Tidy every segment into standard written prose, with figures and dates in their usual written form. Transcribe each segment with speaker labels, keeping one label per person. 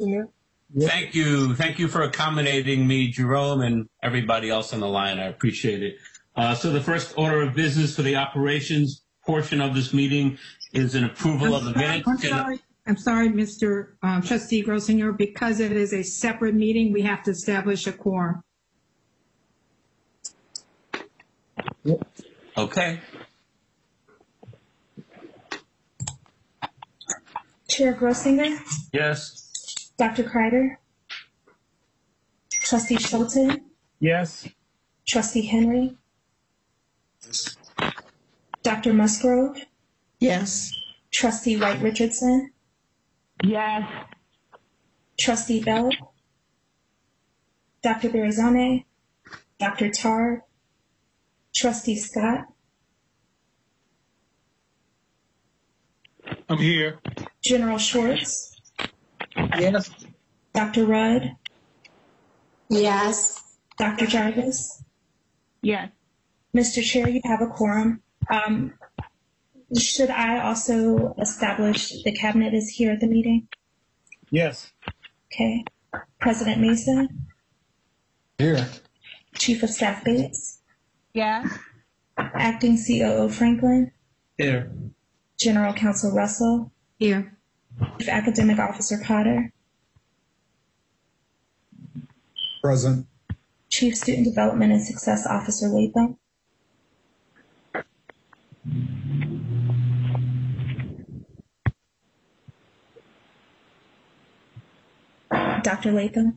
Speaker 1: Thank you. Thank you for accommodating me, Jerome, and everybody else on the line. I appreciate it. So the first order of business for the operations portion of this meeting is an approval of the minutes.
Speaker 2: I'm sorry, Mr. Trustee Grossinger, because it is a separate meeting, we have to establish a quorum.
Speaker 1: Okay.
Speaker 3: Chair Grossinger?
Speaker 1: Yes.
Speaker 3: Dr. Kreider? Trustee Shelton?
Speaker 4: Yes.
Speaker 3: Trustee Henry? Dr. Musgrove?
Speaker 5: Yes.
Speaker 3: Trustee White Richardson?
Speaker 5: Yes.
Speaker 3: Trustee Bell? Dr. Barizone? Dr. Tar? Trustee Scott?
Speaker 4: I'm here.
Speaker 3: General Schwartz?
Speaker 4: Yes.
Speaker 3: Dr. Rudd?
Speaker 5: Yes.
Speaker 3: Dr. Jarvis?
Speaker 5: Yes.
Speaker 3: Mr. Chair, you have a quorum. Should I also establish the cabinet is here at the meeting?
Speaker 4: Yes.
Speaker 3: Okay. President Mesa?
Speaker 4: Here.
Speaker 3: Chief of Staff Bates?
Speaker 5: Yes.
Speaker 3: Acting COO Franklin?
Speaker 4: Here.
Speaker 3: General Counsel Russell?
Speaker 2: Here.
Speaker 3: Chief Academic Officer Potter?
Speaker 4: Present.
Speaker 3: Chief Student Development and Success Officer Latham? Dr. Latham?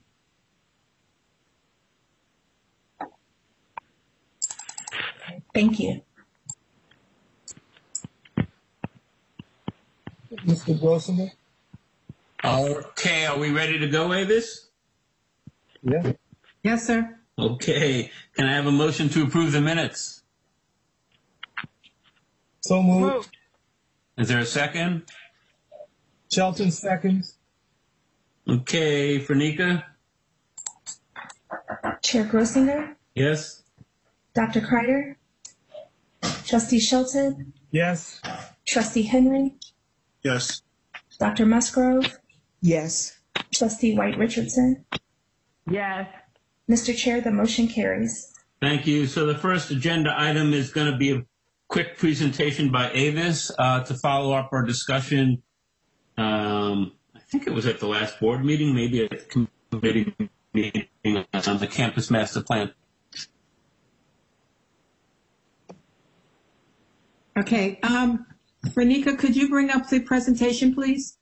Speaker 3: Thank you.
Speaker 4: Mr. Grossinger?
Speaker 1: Okay, are we ready to go, Avis?
Speaker 4: Yeah.
Speaker 2: Yes, sir.
Speaker 1: Okay. Can I have a motion to approve the minutes?
Speaker 4: So moved.
Speaker 1: Is there a second?
Speaker 4: Shelton seconds.
Speaker 1: Okay, Fernica?
Speaker 3: Chair Grossinger?
Speaker 1: Yes?
Speaker 3: Dr. Kreider? Trustee Shelton?
Speaker 4: Yes.
Speaker 3: Trustee Henry?
Speaker 4: Yes.
Speaker 3: Dr. Musgrove?
Speaker 5: Yes.
Speaker 3: Trustee White Richardson?
Speaker 5: Yes.
Speaker 3: Mr. Chair, the motion carries.
Speaker 1: Thank you. So the first agenda item is going to be a quick presentation by Avis to follow up our discussion. I think it was at the last board meeting, maybe at the committee meeting on the campus master plan.
Speaker 2: Okay. Renika, could you bring up the presentation, please?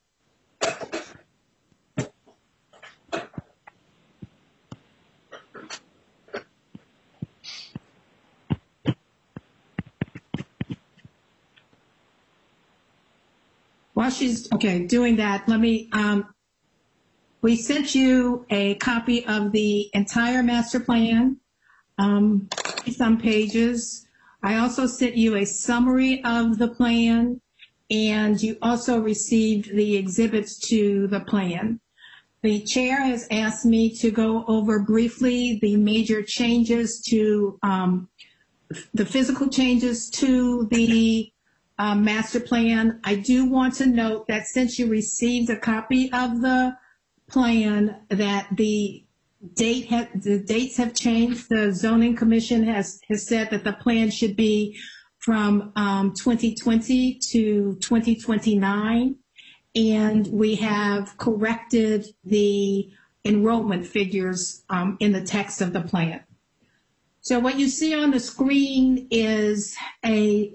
Speaker 2: While she's doing that, let me, we sent you a copy of the entire master plan, some pages. I also sent you a summary of the plan, and you also received the exhibits to the plan. The chair has asked me to go over briefly the major changes to, the physical changes to the master plan. I do want to note that since you received a copy of the plan, that the dates have changed. The zoning commission has said that the plan should be from 2020 to 2029, and we have corrected the enrollment figures in the text of the plan. So what you see on the screen is a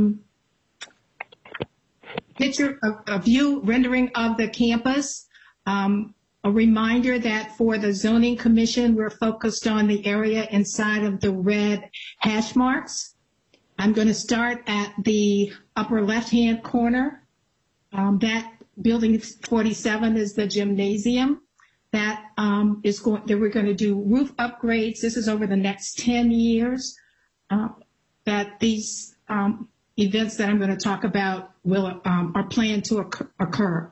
Speaker 2: picture, a view rendering of the campus. A reminder that for the zoning commission, we're focused on the area inside of the red hash marks. I'm going to start at the upper left-hand corner. That building 47 is the gymnasium. That we're going to do roof upgrades. This is over the next 10 years. That these events that I'm going to talk about are planned to occur.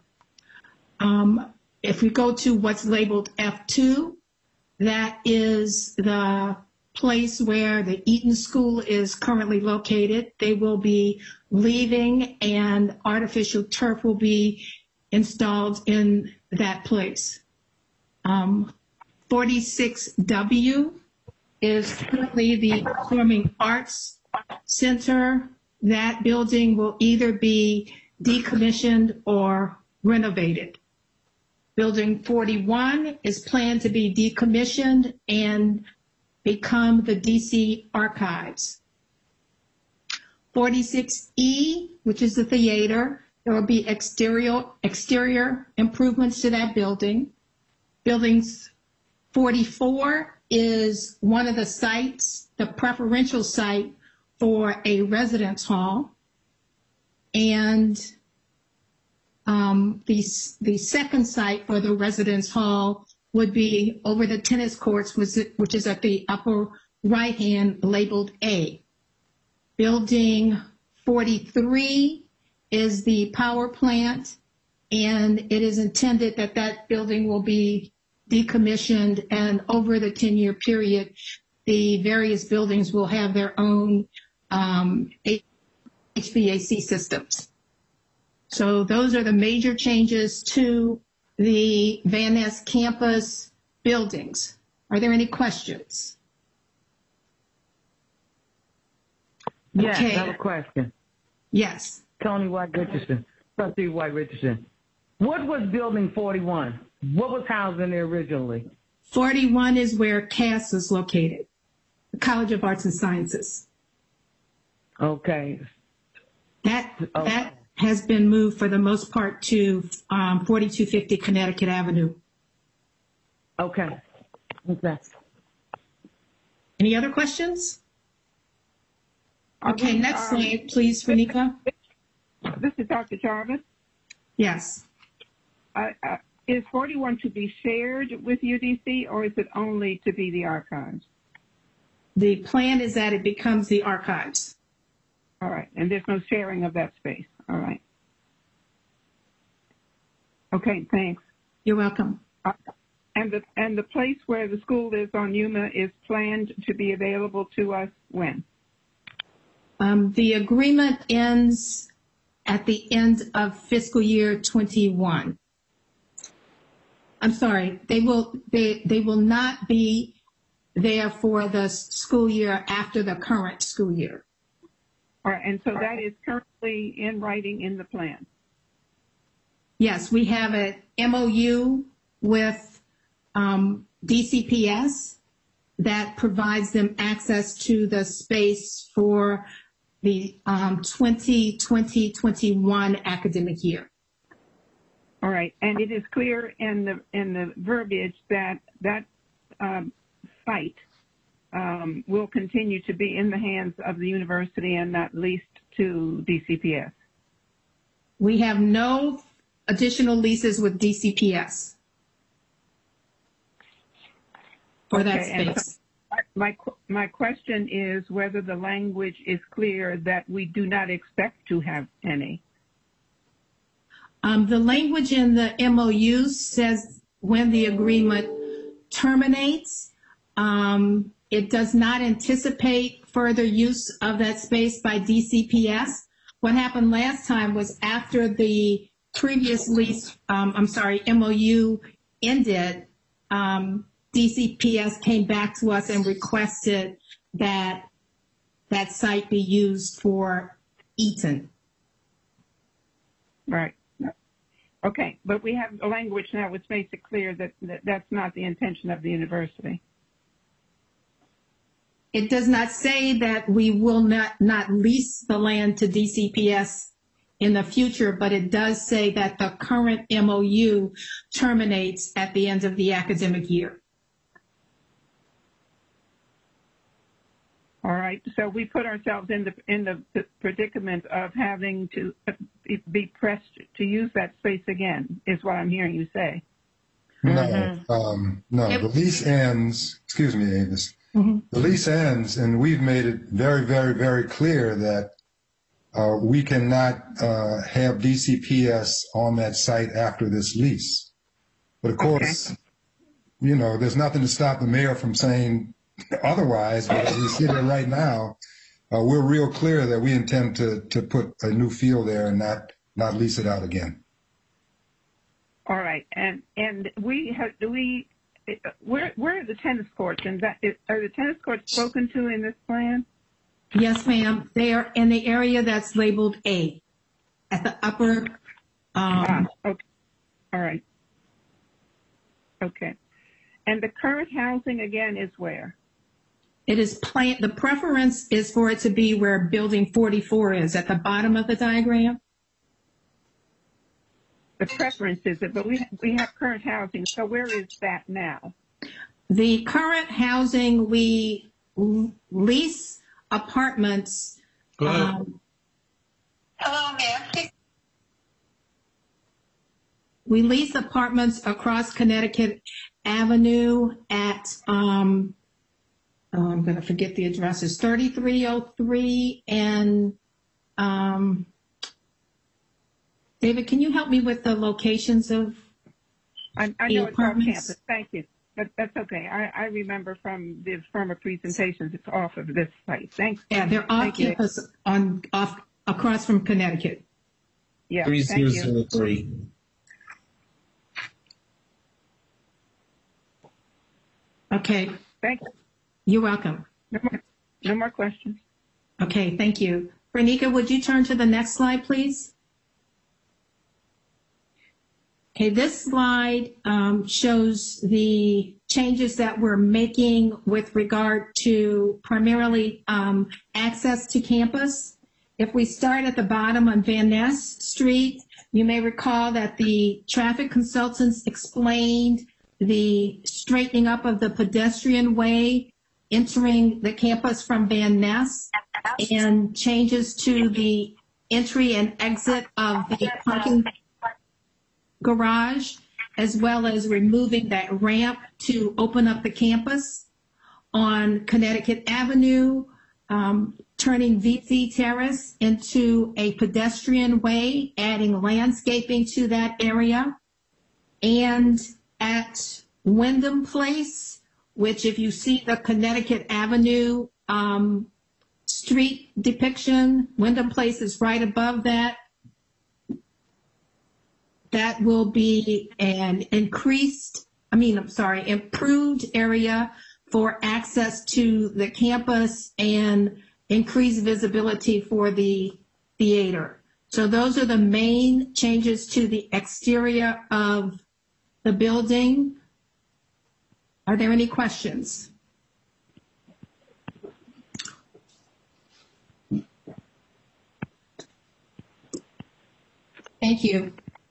Speaker 2: If we go to what's labeled F2, that is the place where the Eaton School is currently located. They will be leaving, and artificial turf will be installed in that place. 46W is currently the Performing Arts Center. That building will either be decommissioned or renovated. Building 41 is planned to be decommissioned and become the DC Archives. 46E, which is the theater, there will be exterior improvements to that building. Buildings 44 is one of the sites, the preferential site for a residence hall. And the second site for the residence hall would be over the tennis courts, which is at the upper right hand labeled A. Building 43 is the power plant, and it is intended that that building will be decommissioned, and over the 10-year period, the various buildings will have their own HVAC systems. So those are the major changes to the Van Ness campus buildings. Are there any questions?
Speaker 5: Yes,
Speaker 2: Okay.
Speaker 5: I have a question.
Speaker 2: Yes.
Speaker 5: Tony White Richardson, Trustee White Richardson. What was Building 41? What was housed in there originally?
Speaker 2: 41 is where CAS is located, the College of Arts and Sciences.
Speaker 5: Okay.
Speaker 2: That has been moved for the most part to 4250 Connecticut Avenue.
Speaker 5: Okay. Okay.
Speaker 2: Any other questions? Okay, next slide, please, Renika.
Speaker 6: This is Dr. Jarvis.
Speaker 2: Yes.
Speaker 6: Is 41 to be shared with UDC, or is it only to be the archives?
Speaker 2: The plan is that it becomes the archives.
Speaker 6: All right, and there's no sharing of that space. All right. Okay, thanks.
Speaker 2: You're welcome.
Speaker 6: And the place where the school is on Yuma is planned to be available to us when?
Speaker 2: The agreement ends at the end of fiscal year 21. I'm sorry, they will not be there for the school year after the current school year.
Speaker 6: All right, and so that is currently in writing in the plan.
Speaker 2: Yes, we have an MOU with DCPS that provides them access to the space for the 2020-21 academic year.
Speaker 6: All right, and it is clear in the verbiage that site will continue to be in the hands of the university and not leased to DCPS.
Speaker 2: We have no additional leases with DCPS for that space.
Speaker 6: My question is whether the language is clear that we do not expect to have any.
Speaker 2: The language in the MOU says when the agreement terminates, it does not anticipate further use of that space by DCPS. What happened last time was after the previous lease, MOU ended, DCPS came back to us and requested that that site be used for Eaton.
Speaker 6: Right. Okay, but we have the language now which makes it clear that that's not the intention of the university.
Speaker 2: It does not say that we will not lease the land to DCPS in the future, but it does say that the current MOU terminates at the end of the academic year.
Speaker 6: All right, so we put ourselves in the predicament of having to be pressed to use that space again, is what I'm hearing you say.
Speaker 7: No, the lease ends, excuse me, Avis. The lease ends, and we've made it very, very, very clear that we cannot have DCPS on that site after this lease. But of course, you know, there's nothing to stop the mayor from saying otherwise, but as we sit here right now, we're real clear that we intend to put a new field there and not lease it out again.
Speaker 6: Okay, and where are the tennis courts? And are the tennis courts spoken to in this plan?
Speaker 2: Yes, ma'am. They are in the area that's labeled A at the upper.
Speaker 6: Okay. All right. Okay. And the current housing again is where?
Speaker 2: It is planned. The preference is for it to be where building 44 is, at the bottom of the diagram.
Speaker 6: The preference is it, but we have current housing. So where is that now?
Speaker 2: The current housing, we lease apartments.
Speaker 8: Hello, ma'am.
Speaker 2: We lease apartments across Connecticut Avenue at, I'm going to forget the address, it's 3303 and, David, can you help me with the locations of
Speaker 6: I
Speaker 2: the
Speaker 6: know it's off
Speaker 2: apartments?
Speaker 6: campus. Thank you. But that's okay. I remember from the former presentations, it's off of this site. Thanks.
Speaker 2: Yeah, they're off
Speaker 6: Thank you.
Speaker 2: campus across from Connecticut.
Speaker 6: Yeah, thank you.
Speaker 8: 3003.
Speaker 2: Okay,
Speaker 6: Thank you.
Speaker 2: you're welcome.
Speaker 6: No more questions.
Speaker 2: Okay, thank you. Bernica, would you turn to the next slide, please? Okay, this slide shows the changes that we're making with regard to primarily access to campus. If we start at the bottom on Van Ness Street, you may recall that the traffic consultants explained the straightening up of the pedestrian way entering the campus from Van Ness and changes to the entry and exit of the parking garage, as well as removing that ramp to open up the campus on Connecticut Avenue, turning VC Terrace into a pedestrian way, adding landscaping to that area. And at Wyndham Place, which if you see the Connecticut Avenue street depiction, Wyndham Place is right above that. That will be an improved area for access to the campus and increased visibility for the theater. So those are the main changes to the exterior of the building. Are there any questions? Thank you.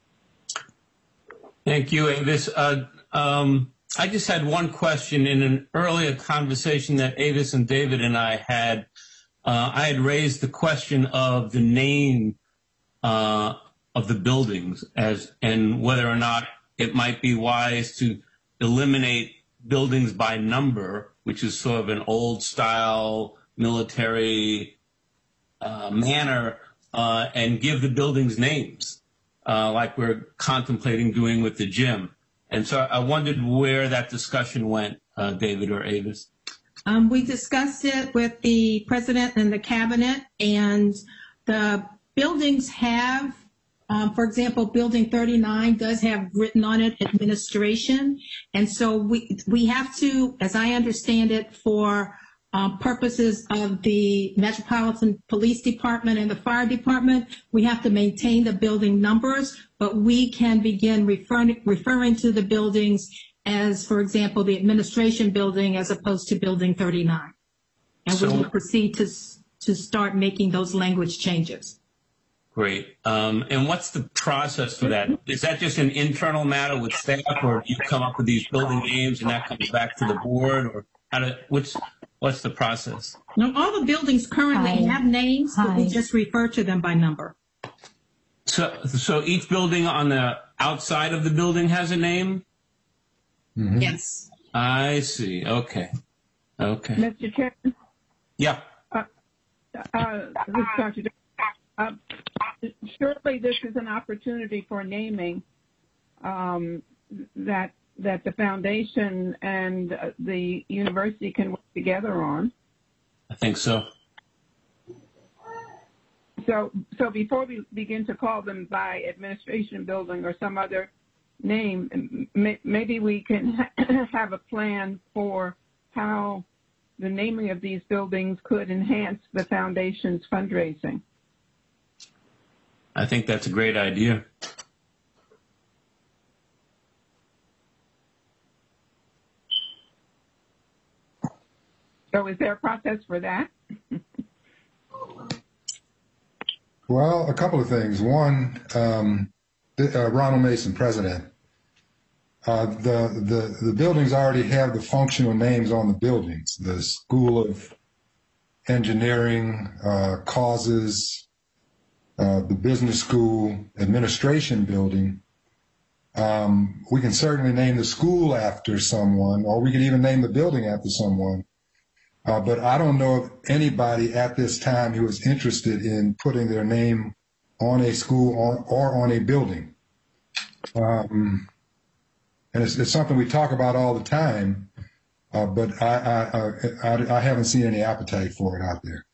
Speaker 1: Thank you, Avis. I just had one question. In an earlier conversation that Avis and David and I had raised the question of the name of the buildings and whether or not it might be wise to eliminate buildings by number, which is sort of an old style military manner, and give the buildings names. Like we're contemplating doing with the gym. And so I wondered where that discussion went, David or Avis.
Speaker 2: We discussed it with the president and the cabinet, and the buildings have, for example, Building 39 does have written on it administration. And so we have to, as I understand it, for purposes of the Metropolitan Police Department and the Fire Department, we have to maintain the building numbers, but we can begin referring to the buildings as, for example, the administration building as opposed to Building 39. And we will proceed to start making those language changes.
Speaker 1: Great. And what's the process for that? Is that just an internal matter with staff, or do you come up with these building names and that comes back to the board, or what's the process?
Speaker 2: Now, all the buildings currently have names, but we just refer to them by number.
Speaker 1: So each building on the outside of the building has a name?
Speaker 7: Mm-hmm.
Speaker 2: Yes.
Speaker 1: I see. Okay.
Speaker 6: Mr. Chairman?
Speaker 1: Yeah.
Speaker 6: This is Dr. Surely this is an opportunity for naming that the foundation and the university can work together on.
Speaker 1: I think so.
Speaker 6: So before we begin to call them by administration building or some other name, maybe we can have a plan for how the naming of these buildings could enhance the foundation's fundraising.
Speaker 1: I think that's a great idea.
Speaker 6: So is there a process for that?
Speaker 7: Well, a couple of things. One, Ronald Mason, president. The buildings already have the functional names on the buildings. The School of Engineering, Causes, the Business School Administration Building. We can certainly name the school after someone, or we could even name the building after someone. But I don't know of anybody at this time who is interested in putting their name on a school or on a building. And it's something we talk about all the time, but I haven't seen any appetite for it out there.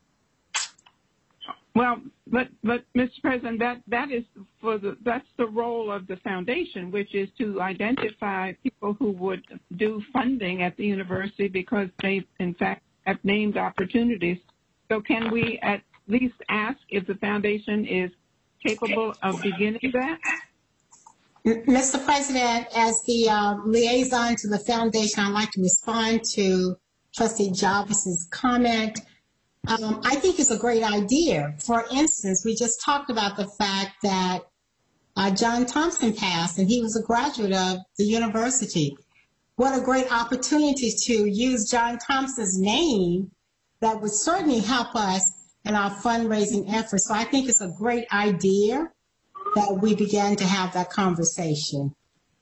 Speaker 6: Well, but Mr. President, that's the role of the foundation, which is to identify people who would do funding at the university because they, in fact, have named opportunities. So can we at least ask if the foundation is capable of beginning that?
Speaker 8: Mr. President, as the liaison to the foundation, I'd like to respond to Trustee Jarvis's comment. I think it's a great idea. For instance, we just talked about the fact that John Thompson passed, and he was a graduate of the university. What a great opportunity to use John Thompson's name that would certainly help us in our fundraising efforts. So I think it's a great idea that we began to have that conversation.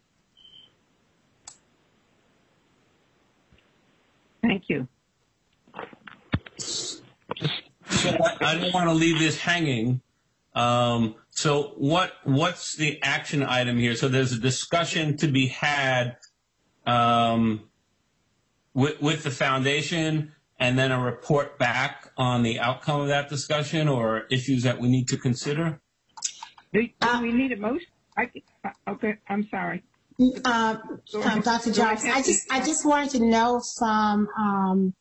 Speaker 6: Thank you.
Speaker 1: So I don't want to leave this hanging. So what's the action item here? So there's a discussion to be had with the foundation, and then a report back on the outcome of that discussion or issues that we need to consider?
Speaker 6: Do we need a motion? Okay, I'm sorry.
Speaker 8: Dr. Jarvis, I just wanted to know from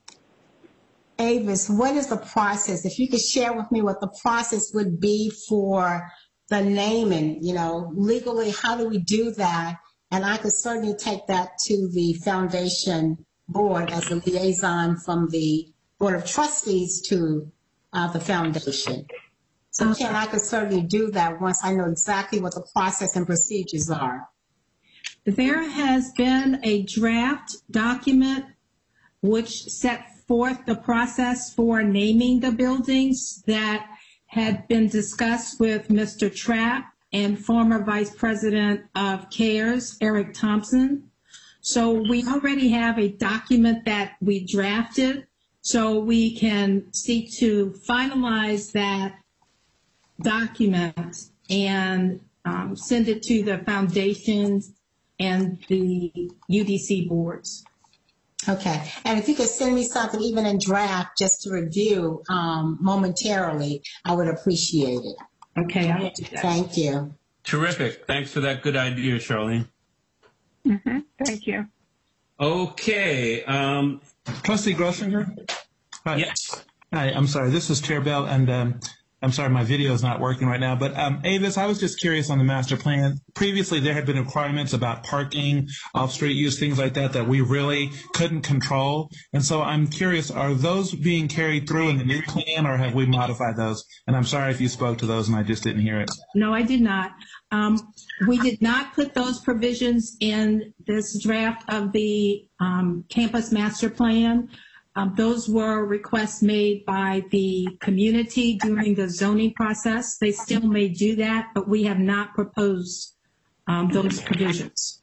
Speaker 8: Avis, what is the process? If you could share with me what the process would be for the naming, legally, how do we do that? And I could certainly take that to the foundation board as a liaison from the Board of Trustees to the foundation. So Ken, I could certainly do that once I know exactly what the process and procedures are.
Speaker 2: There has been a draft document which set forth the process for naming the buildings that had been discussed with Mr. Trapp and former Vice President of CARES, Eric Thompson. So we already have a document that we drafted, so we can seek to finalize that document and send it to the foundations and the UDC boards.
Speaker 8: Okay, and if you could send me something even in draft just to review momentarily, I would appreciate it.
Speaker 2: Okay, I will do that.
Speaker 8: Thank you.
Speaker 1: Terrific. Thanks for that good idea, Charlene.
Speaker 6: Mm-hmm. Thank you.
Speaker 1: Okay.
Speaker 4: Trustee Grossinger? Hi.
Speaker 1: Yes.
Speaker 4: Hi, I'm sorry. This is Chair Bell, and I'm sorry my video is not working right now. But Avis, I was just curious on the master plan. Previously, there had been requirements about parking, off-street use, things like that we really couldn't control. And so I'm curious, are those being carried through in the new plan, or have we modified those? And I'm sorry if you spoke to those and I just didn't hear it.
Speaker 2: No, I did not. We did not put those provisions in this draft of the campus master plan. Those were requests made by the community during the zoning process. They still may do that, but we have not proposed those provisions.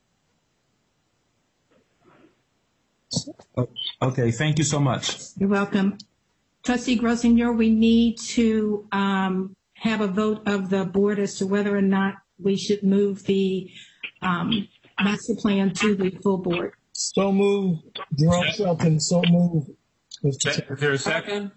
Speaker 4: Okay, thank you so much.
Speaker 2: You're welcome. Trustee Grossinger, we need to have a vote of the board as to whether or not we should move the master plan to the full board.
Speaker 4: So move, Jerome Shelton, so move.
Speaker 1: Is there a second?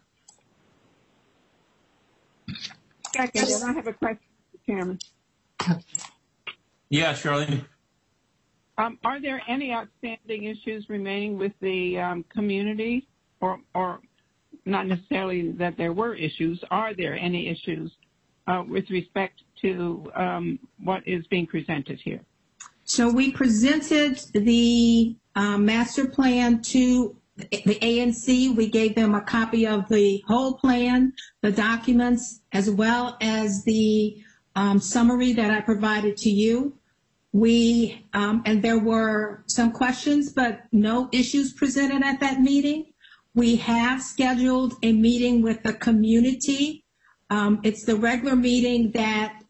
Speaker 6: Second, and I have a question, Mr. Chairman.
Speaker 1: Yeah, Charlene.
Speaker 6: Are there any outstanding issues remaining with the community, or not necessarily that there were issues? Are there any issues with respect to what is being presented here?
Speaker 2: So we presented the master plan to the ANC. We gave them a copy of the whole plan, the documents, as well as the summary that I provided to you. We, and there were some questions, but no issues presented at that meeting. We have scheduled a meeting with the community. It's the regular meeting that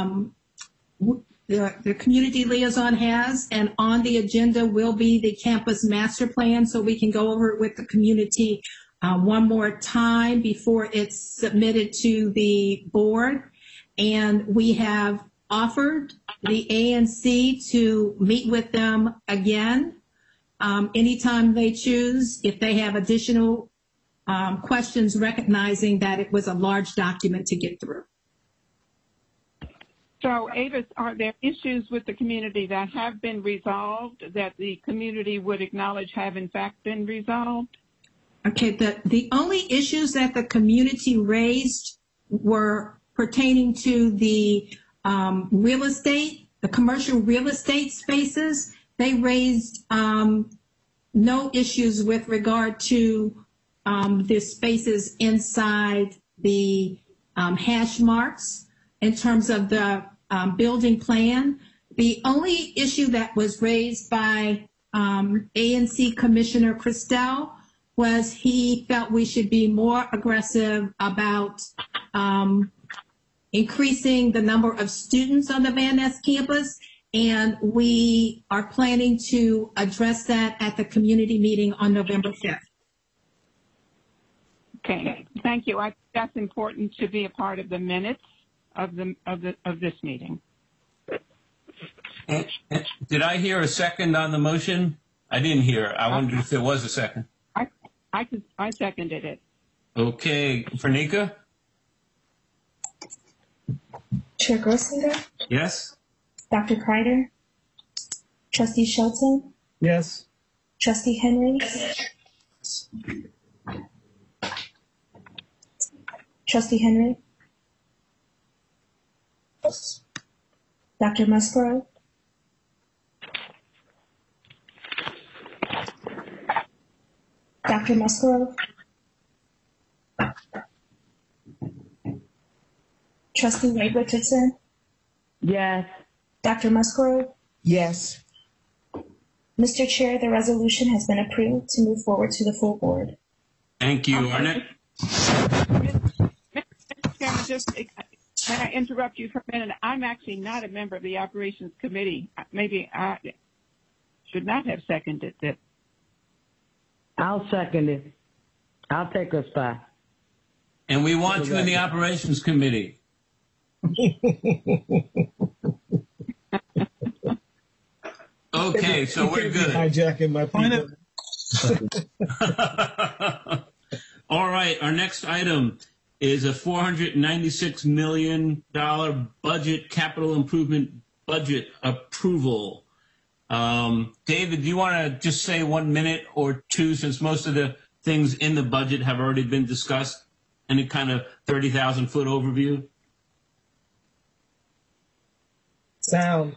Speaker 2: the community liaison has, and on the agenda will be the campus master plan, so we can go over it with the community one more time before it's submitted to the board. And we have offered the ANC to meet with them again anytime they choose, if they have additional questions, recognizing that it was a large document to get through.
Speaker 6: So, Avis, are there issues with the community that have been resolved, that the community would acknowledge have in fact been resolved?
Speaker 2: Okay, the only issues that the community raised were pertaining to the real estate, the commercial real estate spaces. They raised no issues with regard to the spaces inside the hash marks in terms of the building plan. The only issue that was raised by ANC Commissioner Christel was he felt we should be more aggressive about increasing the number of students on the Van Ness campus, and we are planning to address that at the community meeting on November 5th.
Speaker 6: Okay, thank you. I think that's important to be a part of the minutes of this meeting.
Speaker 1: Did I hear a second on the motion? I didn't hear. I wondered if there was a second.
Speaker 6: I seconded it.
Speaker 1: Okay, Fernica?
Speaker 3: Chair Grossinger?
Speaker 1: Yes?
Speaker 3: Dr. Kreider? Trustee Shelton?
Speaker 5: Yes.
Speaker 3: Trustee Henry? Trustee Henry?
Speaker 7: Yes.
Speaker 3: Dr. Musgrove? Dr. Musgrove? Trustee White Richardson?
Speaker 5: Yes.
Speaker 3: Dr. Musgrove?
Speaker 5: Yes.
Speaker 3: Mr. Chair, the resolution has been approved to move forward to the full board.
Speaker 1: Thank you.
Speaker 6: Mr. Chairman, just can I interrupt you for a minute? I'm actually not a member of the Operations Committee. Maybe I should not have seconded it.
Speaker 5: I'll second it. I'll take a spot.
Speaker 1: And we want you in the Operations Committee. Okay, so we're good.
Speaker 9: Hijacking my people.
Speaker 1: All right, our next item is a $496 million budget, capital improvement budget approval. David, do you want to just say 1 minute or two, since most of the things in the budget have already been discussed? Any kind of 30,000-foot overview?
Speaker 9: Sound.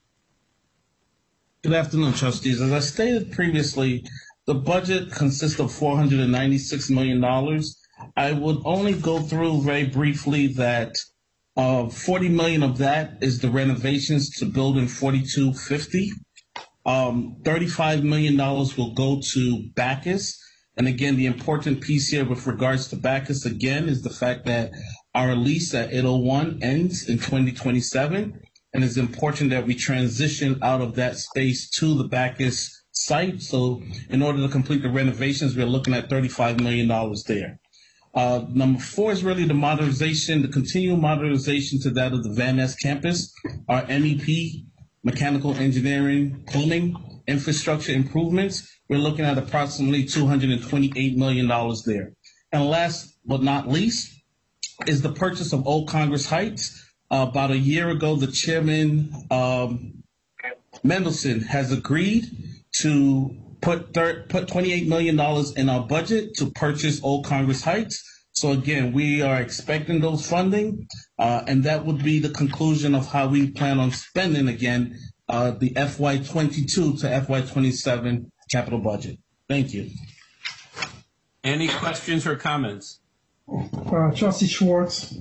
Speaker 10: Good afternoon, trustees. As I stated previously, the budget consists of $496 million. I would only go through very briefly that $40 million of that is the renovations to building 4250. $35 million will go to Bacchus. And again, the important piece here with regards to Bacchus, again, is the fact that our lease at 801 ends in 2027. And it's important that we transition out of that space to the Bacchus site. So in order to complete the renovations, we're looking at $35 million there. Number 4 is really the modernization, the continual modernization to that of the Van Ness campus. Our MEP, mechanical engineering, plumbing, infrastructure improvements, we're looking at approximately $228 million there. And last but not least is the purchase of Old Congress Heights. about a year ago, the chairman, Mendelson, has agreed to put $28 million in our budget to purchase Old Congress Heights. So again, we are expecting those funding, and that would be the conclusion of how we plan on spending again the FY22 to FY27 capital budget. Thank you.
Speaker 1: Any questions or comments?
Speaker 9: Trustee Schwartz,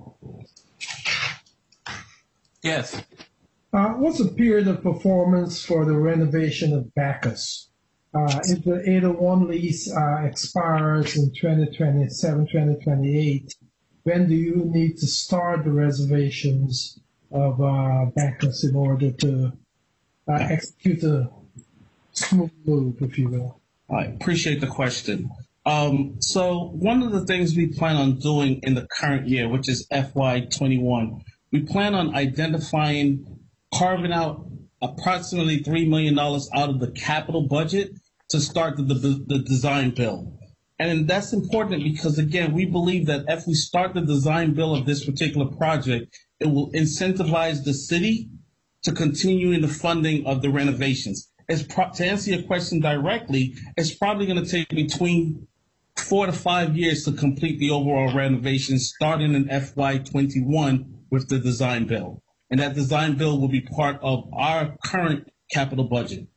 Speaker 1: Yes.
Speaker 9: what's the period of performance for the renovation of Bacchus? If the 801 lease expires in 2027, 2028, when do you need to start the reservations of Bacchus in order to execute a smooth move, if you will?
Speaker 10: I appreciate the question. So one of the things we plan on doing in the current year, which is FY21, we plan on carving out approximately $3 million out of the capital budget to start the design build. And that's important because, again, we believe that if we start the design build of this particular project, it will incentivize the city to continue in the funding of the renovations. To answer your question directly, it's probably going to take between 4 to 5 years to complete the overall renovation, starting in FY21 with the design bill. And that design bill will be part of our current capital budget.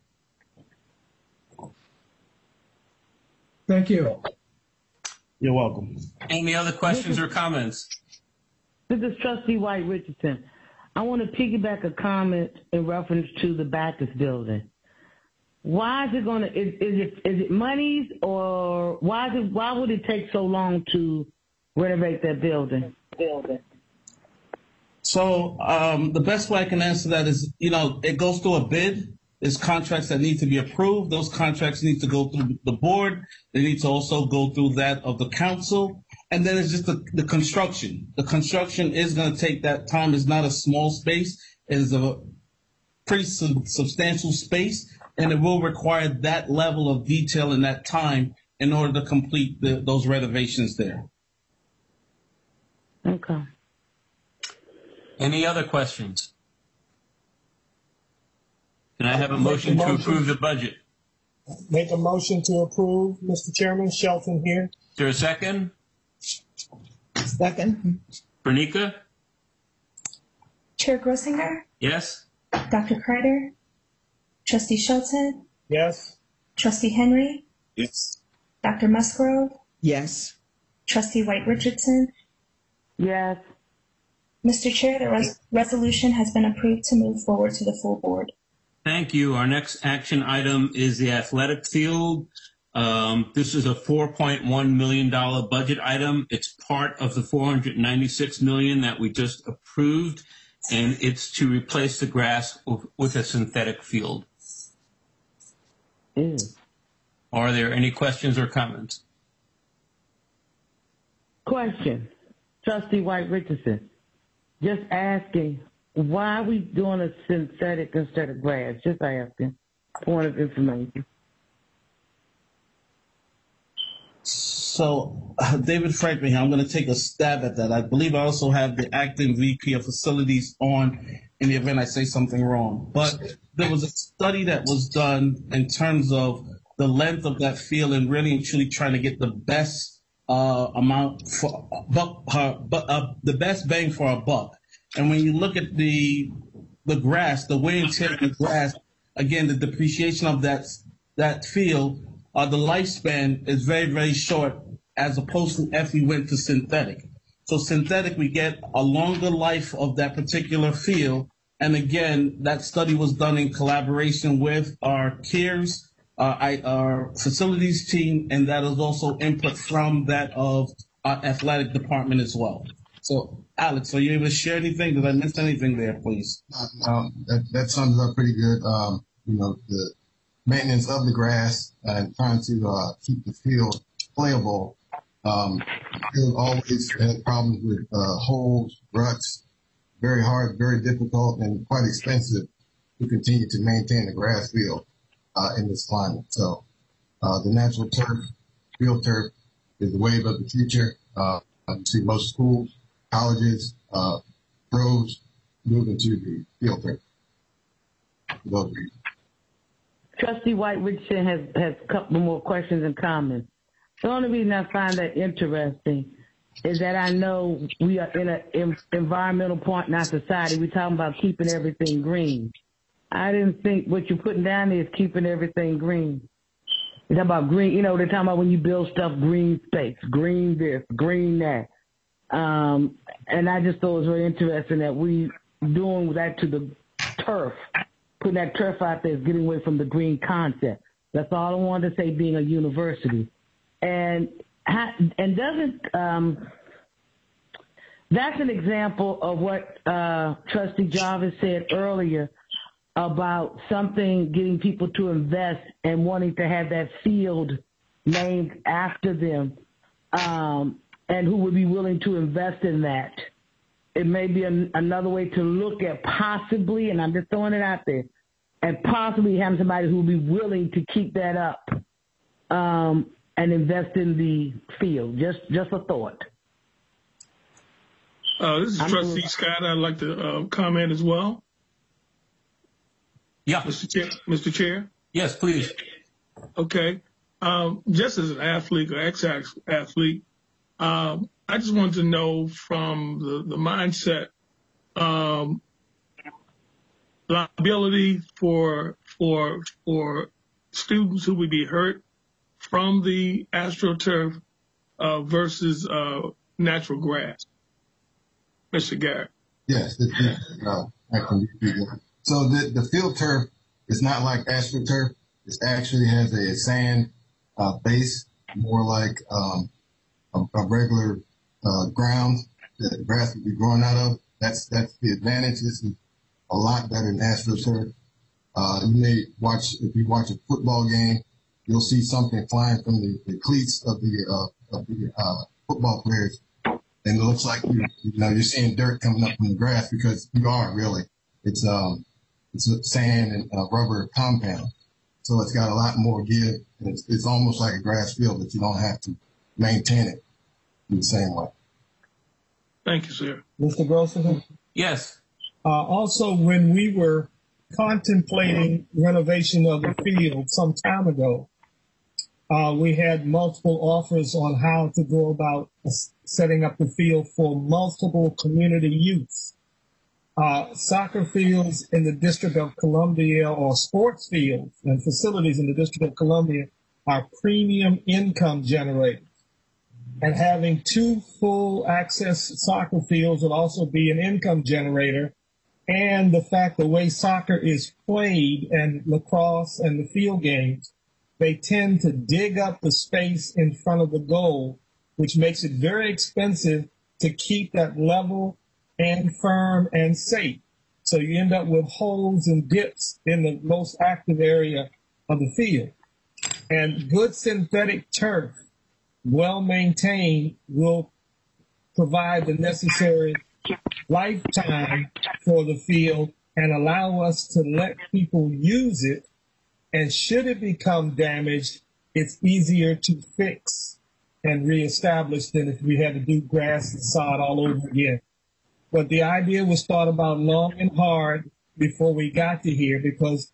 Speaker 9: Thank you.
Speaker 10: You're welcome.
Speaker 1: Any other questions or comments?
Speaker 5: This is Trustee White Richardson. I want to piggyback a comment in reference to the Bacchus building. Why is it going to? Is it monies, or why would it take so long to renovate that building?
Speaker 10: So the best way I can answer that is, it goes through a bid. There's contracts that need to be approved. Those contracts need to go through the board. They need to also go through that of the council. And then it's just the construction. The construction is going to take that time. It's not a small space. It is a pretty substantial space, and it will require that level of detail and that time in order to complete those renovations there.
Speaker 5: Okay.
Speaker 1: Any other questions? Can I have a motion to approve the budget?
Speaker 9: Make a motion to approve, Mr. Chairman. Shelton here.
Speaker 1: Is there a second?
Speaker 9: Second.
Speaker 1: Bernica?
Speaker 3: Chair Grossinger,
Speaker 1: Yes?
Speaker 3: Dr. Kreider, Trustee Shelton,
Speaker 9: Yes.
Speaker 3: Trustee Henry,
Speaker 9: Yes.
Speaker 3: Dr. Musgrove,
Speaker 9: Yes.
Speaker 3: Trustee White Richardson.
Speaker 5: Yes.
Speaker 3: Mr. Chair, the resolution has been approved to move forward to the full board.
Speaker 1: Thank you. Our next action item is the athletic field. This is a $4.1 million budget item. It's part of the $496 million that we just approved, and it's to replace the grass with a synthetic field. Are there any questions or comments?
Speaker 5: Question. Trustee White Richardson. Just asking, why are we doing a synthetic instead of grass? Just asking. Point of information.
Speaker 10: So, David Franklin, I'm going to take a stab at that. I believe I also have the acting VP of facilities on in the event I say something wrong. But there was a study that was done in terms of the length of that field and really and truly trying to get the best amount for the best bang for our buck. And when you look at the grass, the wear and tear of the grass, again, the depreciation of that field, the lifespan is very, very short as opposed to if we went to synthetic. So synthetic, we get a longer life of that particular field. And again, that study was done in collaboration with our CARES, our facilities team, and that is also input from that of our athletic department as well. So, Alex, are you able to share anything? Did I miss anything there, please?
Speaker 11: That sums up pretty good. The maintenance of the grass and trying to keep the field playable. Field always had problems with holes, ruts, very hard, very difficult, and quite expensive to continue to maintain the grass field in this climate. So the natural turf, field turf, is the wave of the future. You see most schools, colleges, pros moving to the field turf. For those reasons.
Speaker 5: Trustee White Richardson has a couple more questions and comments. The only reason I find that interesting is that I know we are in an environmental point in our society. We're talking about keeping everything green. I didn't think what you're putting down there is keeping everything green. You're talking about green, you know, they're talking about when you build stuff, green space, green this, green that. And I just thought it was very interesting that we doing that to the turf, putting that turf out there is getting away from the green concept. That's all I wanted to say, being a university. And doesn't that's an example of what Trustee Jarvis said earlier about something getting people to invest and wanting to have that field named after them, and who would be willing to invest in that. It may be another way to look at possibly, and I'm just throwing it out there, and possibly having somebody who would be willing to keep that up and invest in the field. Just a thought.
Speaker 12: This is Trustee Scott. I'd like to comment as well.
Speaker 1: Yeah.
Speaker 12: Mr. Chair?
Speaker 1: Yes, please.
Speaker 12: Okay. Just as an athlete or ex-athlete, I just wanted to know from the mindset, liability for students who would be hurt from the AstroTurf versus natural grass. Mr. Garrett.
Speaker 11: Yes, I can repeat that. So the field turf is not like AstroTurf. It actually has a sand base, more like a regular ground that the grass would be growing out of. That's the advantage. This is a lot better than AstroTurf. You may watch, if you watch a football game, you'll see something flying from the cleats of the football players, and it looks like you're seeing dirt coming up from the grass, because you are really. It's a sand and rubber compound, so it's got a lot more give. It's almost like a grass field, but you don't have to maintain it in the same way.
Speaker 12: Thank you, sir.
Speaker 9: Mr. Grosser?
Speaker 1: Yes.
Speaker 9: Also, when we were contemplating renovation of the field some time ago, we had multiple offers on how to go about setting up the field for multiple community use. Soccer fields in the District of Columbia, or sports fields and facilities in the District of Columbia, are premium income generators. And having 2 full access soccer fields would also be an income generator. And the fact the way soccer is played, and lacrosse and the field games, they tend to dig up the space in front of the goal, which makes it very expensive to keep that level and firm and safe. So you end up with holes and dips in the most active area of the field. And good synthetic turf, well maintained, will provide the necessary lifetime for the field and allow us to let people use it. And should it become damaged, it's easier to fix and reestablish than if we had to do grass and sod all over again. But the idea was thought about long and hard before we got to here, because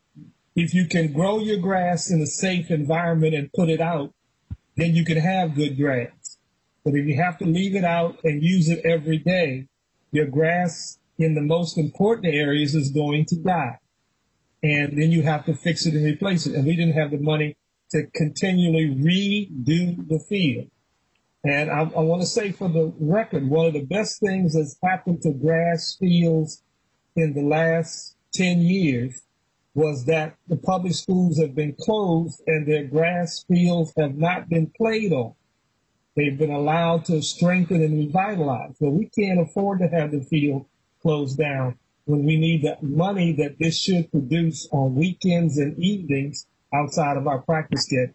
Speaker 9: if you can grow your grass in a safe environment and put it out, then you can have good grass. But if you have to leave it out and use it every day, your grass in the most important areas is going to die. And then you have to fix it and replace it. And we didn't have the money to continually redo the field. And I want to say for the record, one of the best things that's happened to grass fields in the last 10 years was that the public schools have been closed and their grass fields have not been played on. They've been allowed to strengthen and revitalize. So we can't afford to have the field closed down when we need the money that this should produce on weekends and evenings outside of our practice schedule.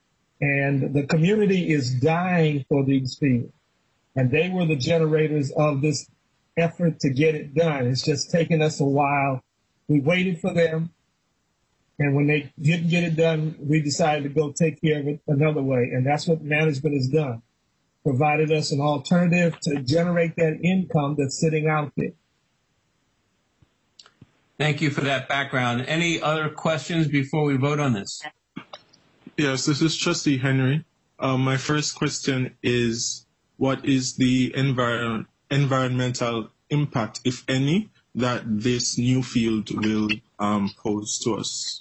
Speaker 9: And the community is dying for these fields. And they were the generators of this effort to get it done. It's just taken us a while. We waited for them. And when they didn't get it done, we decided to go take care of it another way. And that's what management has done. provided us an alternative to generate that income that's sitting out there.
Speaker 1: Thank you for that background. Any other questions before we vote on this?
Speaker 13: Yes, this is Trustee Henry. My first question is, what is the environmental impact, if any, that this new field will pose to us?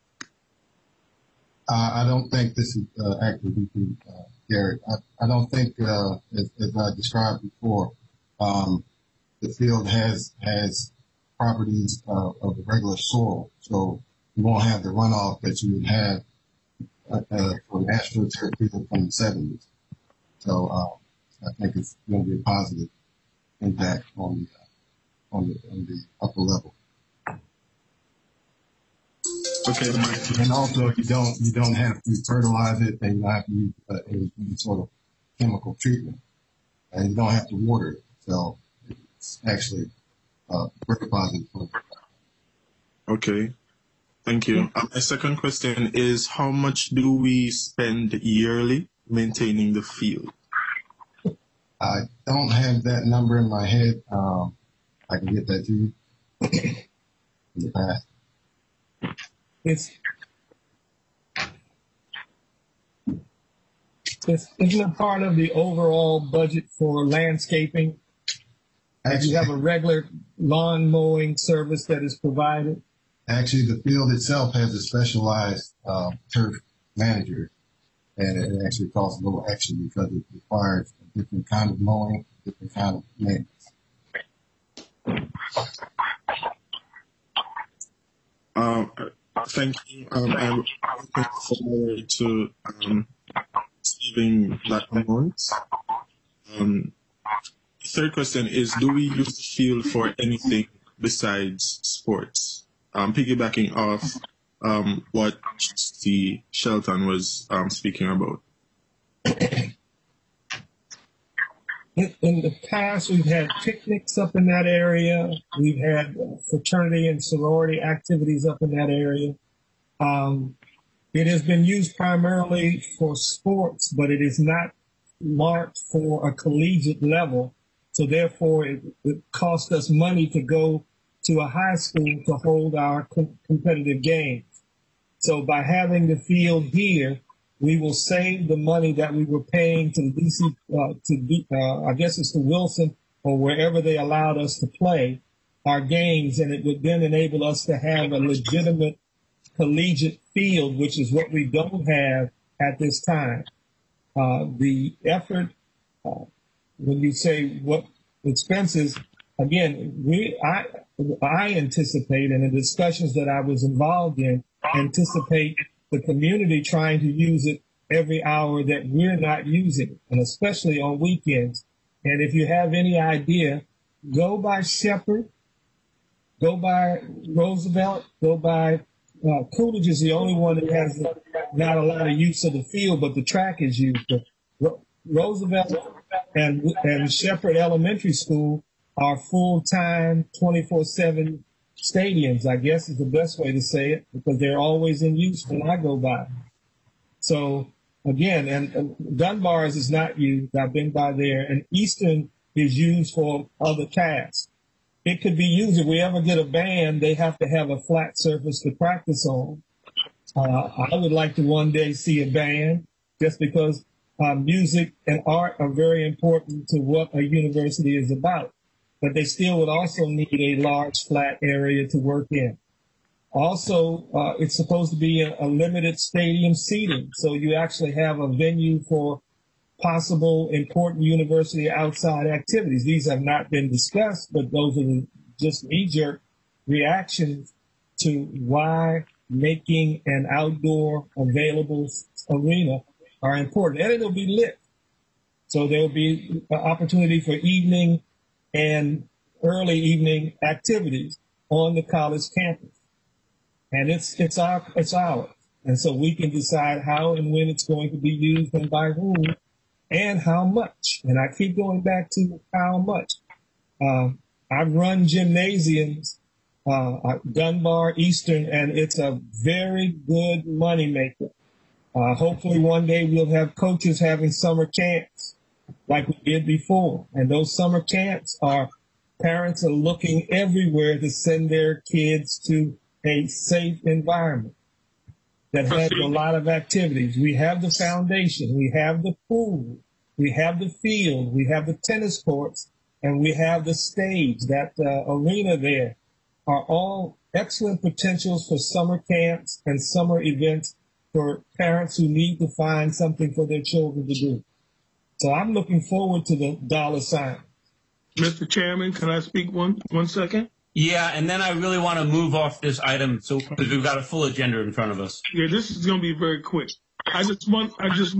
Speaker 11: I don't think this is actually Garrett. I don't think, as I described before, the field has properties of the regular soil, so you won't have the runoff that you would have for the AstroTurf field from the 70s. So I think it's going to be a positive impact on the upper level.
Speaker 13: Okay.
Speaker 11: And also, you don't have to fertilize it, and you don't have to use any sort of chemical treatment, and you don't have to water it. So it's actually very positive.
Speaker 13: Okay. Thank you. My second question is, how much do we spend yearly maintaining the field?
Speaker 11: I don't have that number in my head. I can get that to you in the past.
Speaker 9: Isn't it part of the overall budget for landscaping?
Speaker 11: Actually,
Speaker 9: you have a regular lawn mowing service that is provided?
Speaker 11: Actually, the field itself has a specialized turf manager, and it actually costs a little extra because it requires a different kind of mowing, different kind of maintenance.
Speaker 13: Thank you. I'm looking forward to receiving that amount. The third question is, do we use the field for anything besides sports? Piggybacking off what Trustee Shelton was speaking about.
Speaker 9: In the past, we've had picnics up in that area. We've had fraternity and sorority activities up in that area. It has been used primarily for sports, but it is not marked for a collegiate level. So therefore, it costs us money to go to a high school to hold our competitive games. So by having the field here, we will save the money that we were paying to the DC, I guess it's to Wilson or wherever they allowed us to play our games, and it would then enable us to have a legitimate collegiate field, which is what we don't have at this time. The effort, when you say what expenses, again, I anticipate, in the discussions that I was involved in, anticipate the community trying to use it every hour that we're not using it, and especially on weekends. And if you have any idea, go by Shepherd, go by Roosevelt, go by Coolidge is the only one that has not a lot of use of the field, but the track is used. But Roosevelt and Shepherd Elementary School are full-time, 24/7 stadiums, I guess is the best way to say it, because they're always in use when I go by. So again, and Dunbar's is not used. I've been by there, and Eastern is used for other tasks. It could be used if we ever get a band, they have to have a flat surface to practice on. I would like to one day see a band, just because music and art are very important to what a university is about. But they still would also need a large flat area to work in. Also, it's supposed to be a limited stadium seating, so you actually have a venue for possible important university outside activities. These have not been discussed, but those are just knee-jerk reactions to why making an outdoor available arena are important. And it'll be lit. So there'll be an opportunity for evening and early evening activities on the college campus. And it's ours. And so we can decide how and when it's going to be used and by whom and how much. And I keep going back to how much. I've run gymnasiums, Dunbar, Eastern, and it's a very good moneymaker. Hopefully one day we'll have coaches having summer camps
Speaker 14: like we did before. And those summer camps parents are looking everywhere to send their kids to a safe environment that has a lot of activities. We have the foundation, we have the pool, we have the field, we have the tennis courts, and we have the stage. That arena there are all excellent potentials for summer camps and summer events for parents who need to find something for their children to do. So I'm looking forward to the dollar sign.
Speaker 12: Mr. Chairman, can I speak one second?
Speaker 1: Yeah, and then I really want to move off this item because we've got a full agenda in front of us.
Speaker 12: Yeah, this is going to be very quick. I just want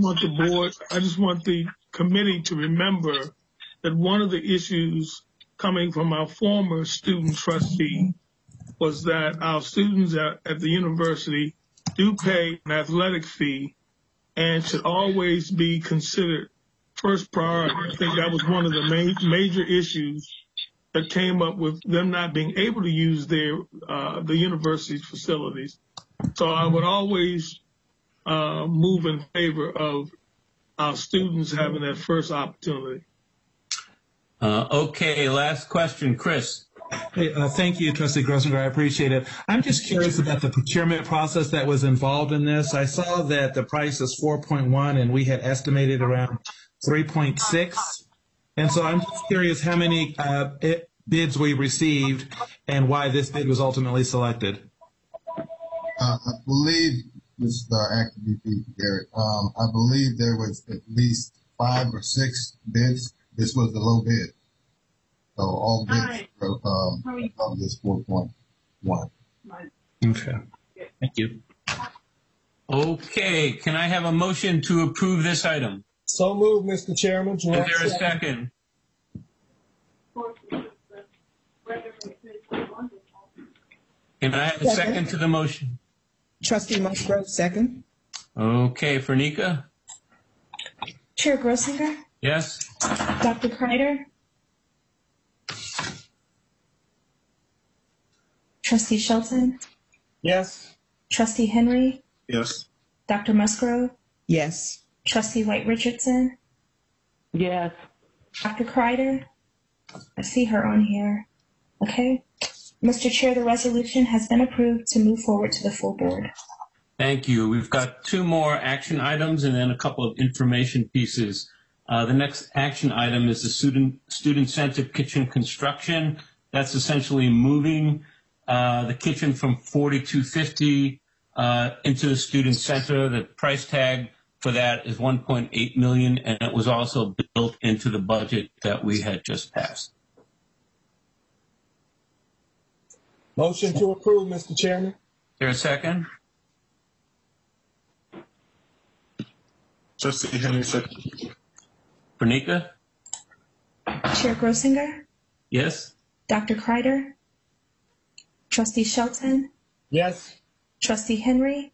Speaker 12: the committee to remember that one of the issues coming from our former student trustee was that our students at the university do pay an athletic fee and should always be considered first priority. I think that was one of the major issues that came up with them not being able to use the university's facilities. So I would always move in favor of our students having that first opportunity.
Speaker 1: Okay, last question, Chris.
Speaker 4: Hey, thank you, Trustee Grossinger. I appreciate it. I'm just curious about the procurement process that was involved in this. I saw that the price is 4.1 and we had estimated around 3.6. And so I'm just curious how many bids we received and why this bid was ultimately selected.
Speaker 11: I believe, Mr. Acting VP Garrett, I believe there was at least 5 or 6 bids. This was the low bid. So all bids of this 4.1.
Speaker 4: Okay. Thank you.
Speaker 1: Okay, can I have a motion to approve this item?
Speaker 14: So moved, Mr. Chairman.
Speaker 1: Is there a second? Can I have a second to the motion?
Speaker 15: Trustee Musgrove, second.
Speaker 1: Okay, Fernica?
Speaker 3: Chair Grossinger?
Speaker 1: Yes?
Speaker 3: Dr. Kreider? Trustee Shelton?
Speaker 14: Yes.
Speaker 3: Trustee Henry?
Speaker 13: Yes.
Speaker 3: Dr. Musgrove?
Speaker 15: Yes.
Speaker 3: Trustee White Richardson?
Speaker 5: Yes.
Speaker 3: Dr. Kreider? I see her on here. Okay. Mr. Chair, the resolution has been approved to move forward to the full board.
Speaker 1: Thank you. We've got 2 more action items and then a couple of information pieces. The next action item is the student center kitchen construction. That's essentially moving the kitchen from 4250 into the student center. The price tag for that is $1.8 million, and it was also built into the budget that we had just passed.
Speaker 14: Motion to approve, Mr. Chairman.
Speaker 1: Is there a second?
Speaker 13: Trustee Henry, second.
Speaker 1: Fernica?
Speaker 3: Chair Grossinger?
Speaker 1: Yes?
Speaker 3: Dr. Kreider? Trustee Shelton?
Speaker 14: Yes.
Speaker 3: Trustee Henry?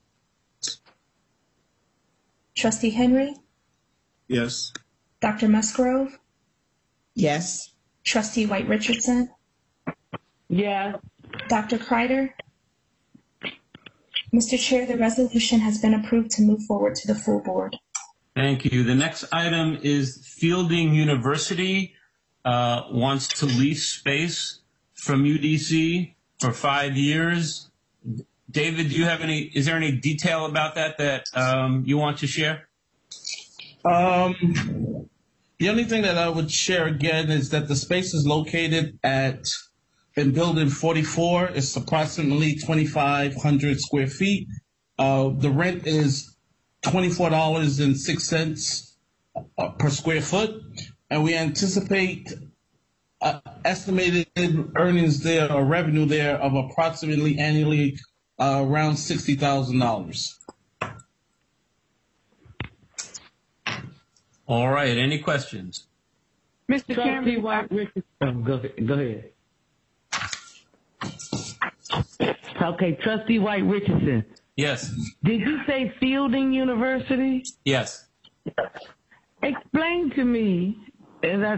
Speaker 3: Trustee Henry?
Speaker 13: Yes.
Speaker 3: Dr. Musgrove?
Speaker 15: Yes.
Speaker 3: Trustee White Richardson?
Speaker 5: Yes.
Speaker 3: Dr. Kreider? Mr. Chair, the resolution has been approved to move forward to the full board.
Speaker 1: Thank you. The next item is Fielding University wants to lease space from UDC for 5 years. David, do you have is there any detail about that you want to share?
Speaker 10: The only thing that I would share again is that the space is located in building 44. It's approximately 2,500 square feet. The rent is $24.06 per square foot, and we anticipate estimated earnings there or revenue there of approximately annually around $60,000.
Speaker 1: All right. Any questions?
Speaker 6: Mr. Chairman,
Speaker 5: White Richardson. Go ahead. Okay, Trustee White Richardson.
Speaker 1: Yes.
Speaker 5: Did you say Fielding University?
Speaker 1: Yes.
Speaker 5: Explain to me, and that's,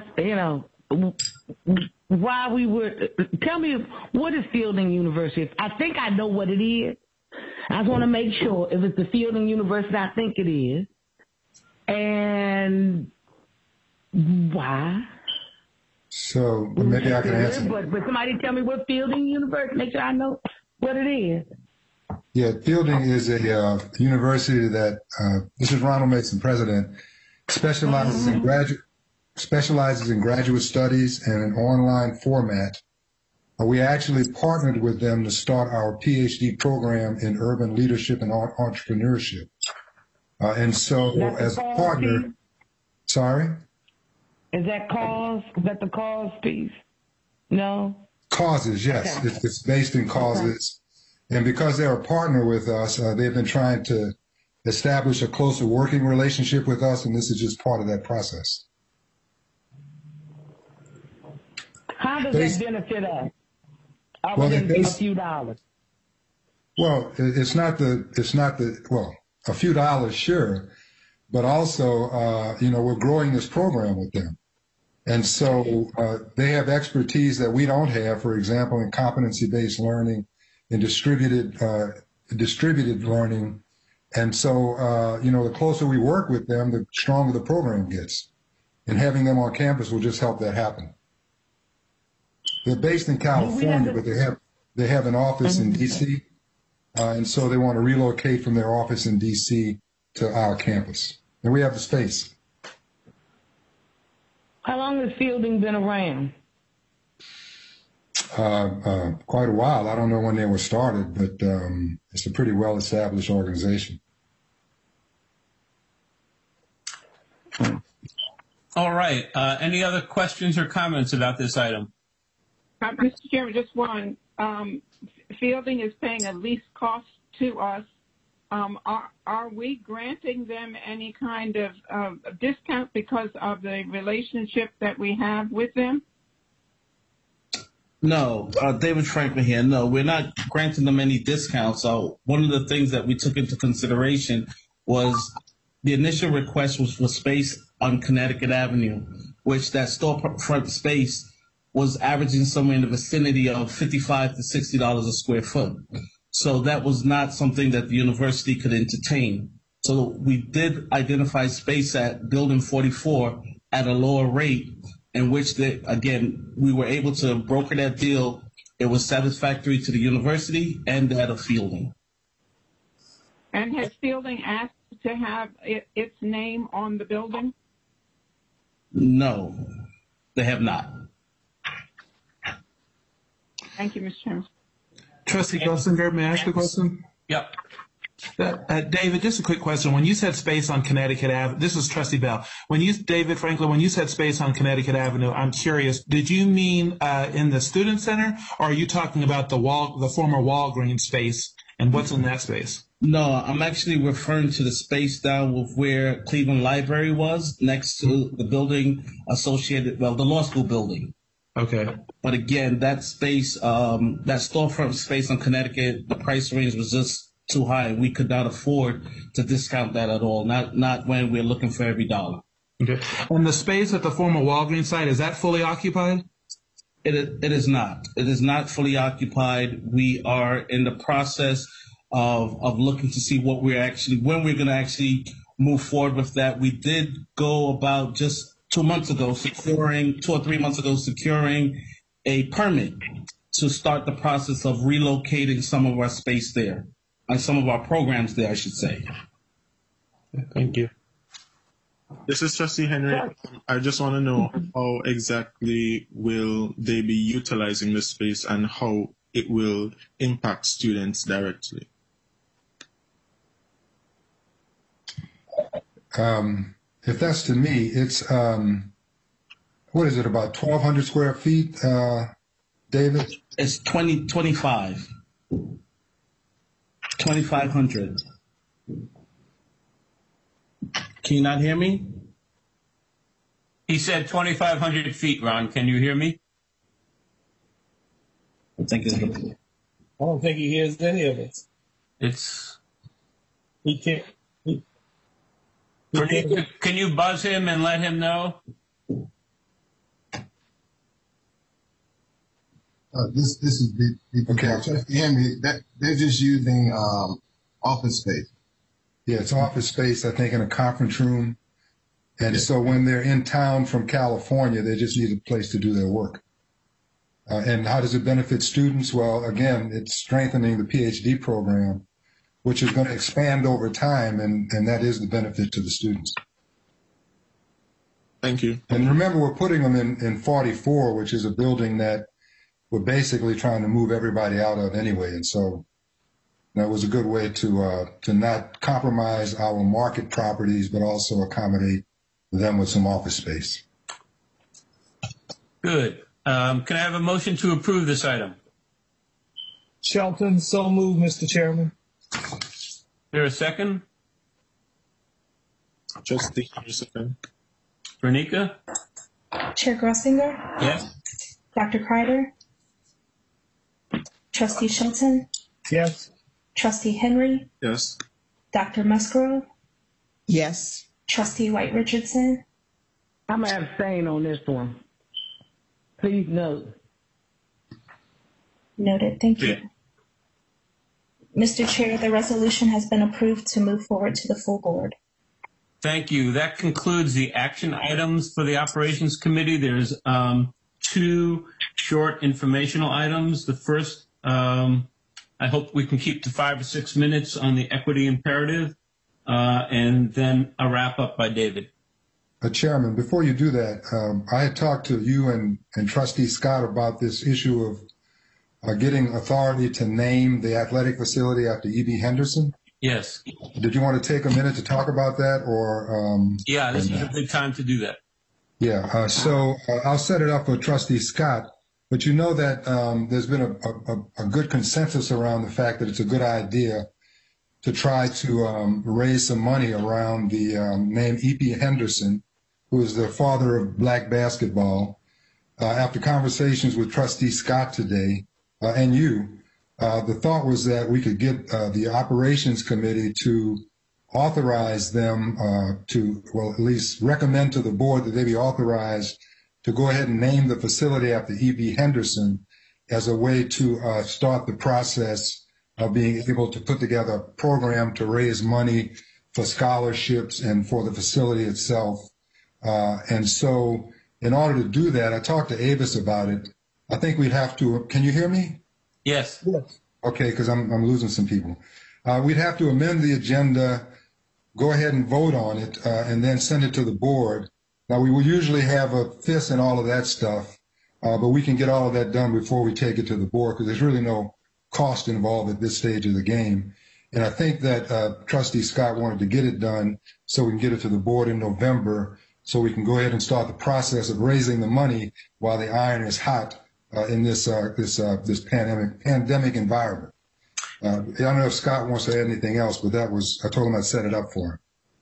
Speaker 5: why we were, tell me, what is Fielding University? I think I know what it is. I just want to make sure if it's the Fielding University, I think it is. And Why?
Speaker 7: So maybe I can answer.
Speaker 5: But somebody tell me what Fielding University, make sure I know what it is.
Speaker 7: Yeah, Fielding is a university that, this is Ronald Mason, president, specializes in graduate studies and an online format. We actually partnered with them to start our PhD program in urban leadership and entrepreneurship. And so as a partner, sorry?
Speaker 5: Is that the cause piece? No?
Speaker 7: Causes, yes. Okay. It's based in causes. Okay. And because they're a partner with us, they've been trying to establish a closer working relationship with us, and this is just part of that process.
Speaker 5: How does that benefit us? Other than a few dollars.
Speaker 7: Well, it's not the a few dollars, sure, but also, we're growing this program with them. And so they have expertise that we don't have, for example, in competency-based learning, in distributed learning. And so, the closer we work with them, the stronger the program gets. And having them on campus will just help that happen. They're based in California, but they have an office in D.C., and so they want to relocate from their office in D.C. to our campus. And we have the space.
Speaker 5: How long has Fielding been around?
Speaker 7: Quite a while. I don't know when they were started, but it's a pretty well-established organization.
Speaker 1: All right. Any other questions or comments about this item?
Speaker 6: Mr. Chairman, just one. Fielding is paying a lease cost to us. Are we granting them any kind of discount because of the relationship that we have with them?
Speaker 10: No, David Franklin here. No, we're not granting them any discounts. So one of the things that we took into consideration was the initial request was for space on Connecticut Avenue, which that storefront space was averaging somewhere in the vicinity of $55 to $60 a square foot. So that was not something that the university could entertain. So we did identify space at Building 44 at a lower rate, in which, again, we were able to broker that deal. It was satisfactory to the university and that of Fielding.
Speaker 6: And has Fielding asked to have its name on the building?
Speaker 10: No, they have not.
Speaker 6: Thank you, Mr. Chairman.
Speaker 4: Trustee Gelsinger, may I ask a question?
Speaker 1: Yep.
Speaker 4: David, just a quick question. When you said space on Connecticut Avenue, this is Trustee Bell. David Franklin, when you said space on Connecticut Avenue, I'm curious, did you mean in the student center, or are you talking about the former Walgreens space and what's in that space?
Speaker 10: No, I'm actually referring to the space down with where Cleveland Library was, next to the building associated, the law school building.
Speaker 4: Okay. But
Speaker 10: again, that space, that storefront space on Connecticut, the price range was just too high. We could not afford to discount that at all, not when we're looking for every dollar.
Speaker 4: Okay. And the space at the former Walgreens site, is that fully occupied?
Speaker 10: It is not. It is not fully occupied. We are in the process of looking to see when we're going to actually move forward with that. We did go about just 2 months ago, 2 or 3 months ago, securing a permit to start the process of relocating some of our space there, and some of our programs there, I should say.
Speaker 4: Thank you.
Speaker 13: This is Trustee Henry. I just want to know how exactly will they be utilizing the space and how it will impact students directly.
Speaker 7: If that's to me, it's, what is it, about 1,200 square feet, David?
Speaker 10: It's 2,500. Can you not hear me?
Speaker 1: He said 2,500 feet, Ron. Can you hear me?
Speaker 10: I
Speaker 14: don't think he hears any of it. He can't.
Speaker 1: Can you buzz him and let him know?
Speaker 11: This is okay. Henry, they're just using office space.
Speaker 7: Yeah, it's office space, I think, in a conference room. And so when they're in town from California, they just need a place to do their work. And how does it benefit students? Well, again, it's strengthening the PhD program, which is going to expand over time, and that is the benefit to the students.
Speaker 13: Thank you.
Speaker 7: And remember, we're putting them in 44, which is a building that we're basically trying to move everybody out of anyway. And so that was a good way to not compromise our market properties, but also accommodate them with some office space.
Speaker 1: Good. Can I have a motion to approve this item?
Speaker 14: Shelton, so moved, Mr. Chairman.
Speaker 1: Is there a second?
Speaker 13: Trustee Henderson.
Speaker 1: Vernica?
Speaker 3: Chair Grossinger?
Speaker 1: Yes.
Speaker 3: Dr. Kreider? Trustee Shelton?
Speaker 14: Yes.
Speaker 3: Trustee Henry?
Speaker 13: Yes.
Speaker 3: Dr. Musgrove?
Speaker 15: Yes.
Speaker 3: Trustee White Richardson?
Speaker 5: I'm going to abstain on this one. Please note.
Speaker 3: Noted. Thank you. Mr. Chair, the resolution has been approved to move forward to the full board.
Speaker 1: Thank you. That concludes the action items for the Operations Committee. There's two short informational items. The first, I hope we can keep to 5 or 6 minutes on the equity imperative, and then a wrap up by David.
Speaker 7: Chairman, before you do that, I had talked to you and Trustee Scott about this issue of getting authority to name the athletic facility after E.B. Henderson.
Speaker 1: Yes.
Speaker 7: Did you want to take a minute to talk about that, or?
Speaker 1: Yeah, this is a good time to do that.
Speaker 7: Yeah. So I'll set it up for Trustee Scott. But you know that there's been a good consensus around the fact that it's a good idea to try to raise some money around the name E.B. Henderson, who is the father of black basketball. After conversations with Trustee Scott today and you, the thought was that we could get the Operations Committee to authorize them to, well, at least recommend to the board that they be authorized to go ahead and name the facility after E.B. Henderson as a way to start the process of being able to put together a program to raise money for scholarships and for the facility itself. And so in order to do that, I talked to Avis about it. I think we'd have to, can you hear me?
Speaker 1: Yes.
Speaker 7: Yes. Okay, because I'm losing some people. We'd have to amend the agenda, go ahead and vote on it, and then send it to the board. Now, we will usually have a FIS and all of that stuff, but we can get all of that done before we take it to the board because there's really no cost involved at this stage of the game. And I think that Trustee Scott wanted to get it done so we can get it to the board in November so we can go ahead and start the process of raising the money while the iron is hot in this pandemic environment. I don't know if Scott wants to add anything else, but that was, I told him I'd set it up for him.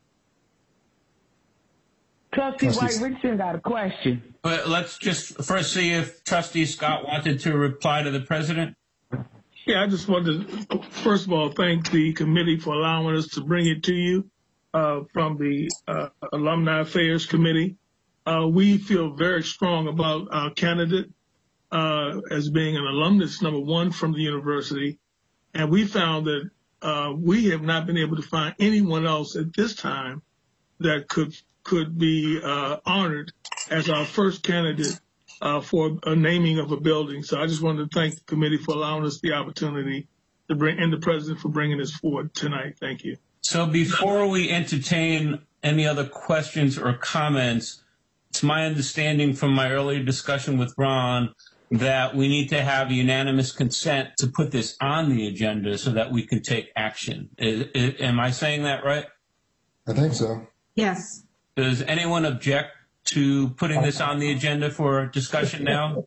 Speaker 5: Trustee White Richardson got a question.
Speaker 1: But let's just first see if Trustee Scott wanted to reply to the president.
Speaker 12: Yeah, I just wanted to, first of all, thank the committee for allowing us to bring it to you from the Alumni Affairs Committee. We feel very strong about our candidate as being an alumnus, number one, from the university. And we found that we have not been able to find anyone else at this time that could be honored as our first candidate for a naming of a building. So I just wanted to thank the committee for allowing us the opportunity to bring, and the president for bringing this forward tonight. Thank you.
Speaker 1: So before we entertain any other questions or comments, it's my understanding from my earlier discussion with Ron that we need to have unanimous consent to put this on the agenda so that we can take action. Am I saying that right?
Speaker 7: I think so.
Speaker 2: Yes.
Speaker 1: Does anyone object to putting this on the agenda for discussion now?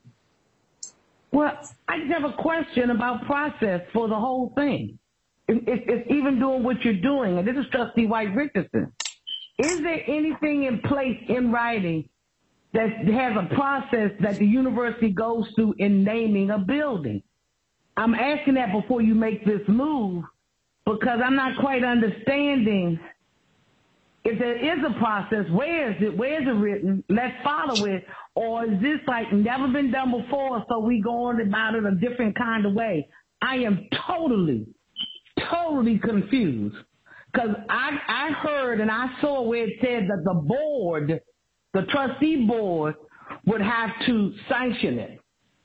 Speaker 5: Well, I just have a question about process for the whole thing. It's even doing what you're doing, and this is Trustee White Richardson. Is there anything in place in writing that has a process that the university goes through in naming a building? I'm asking that before you make this move because I'm not quite understanding. If there is a process, where is it? Where is it written? Let's follow it. Or is this like never been done before, so we go on about it a different kind of way? I am totally confused. Because I heard and I saw where it said that the board, the trustee board, would have to sanction it.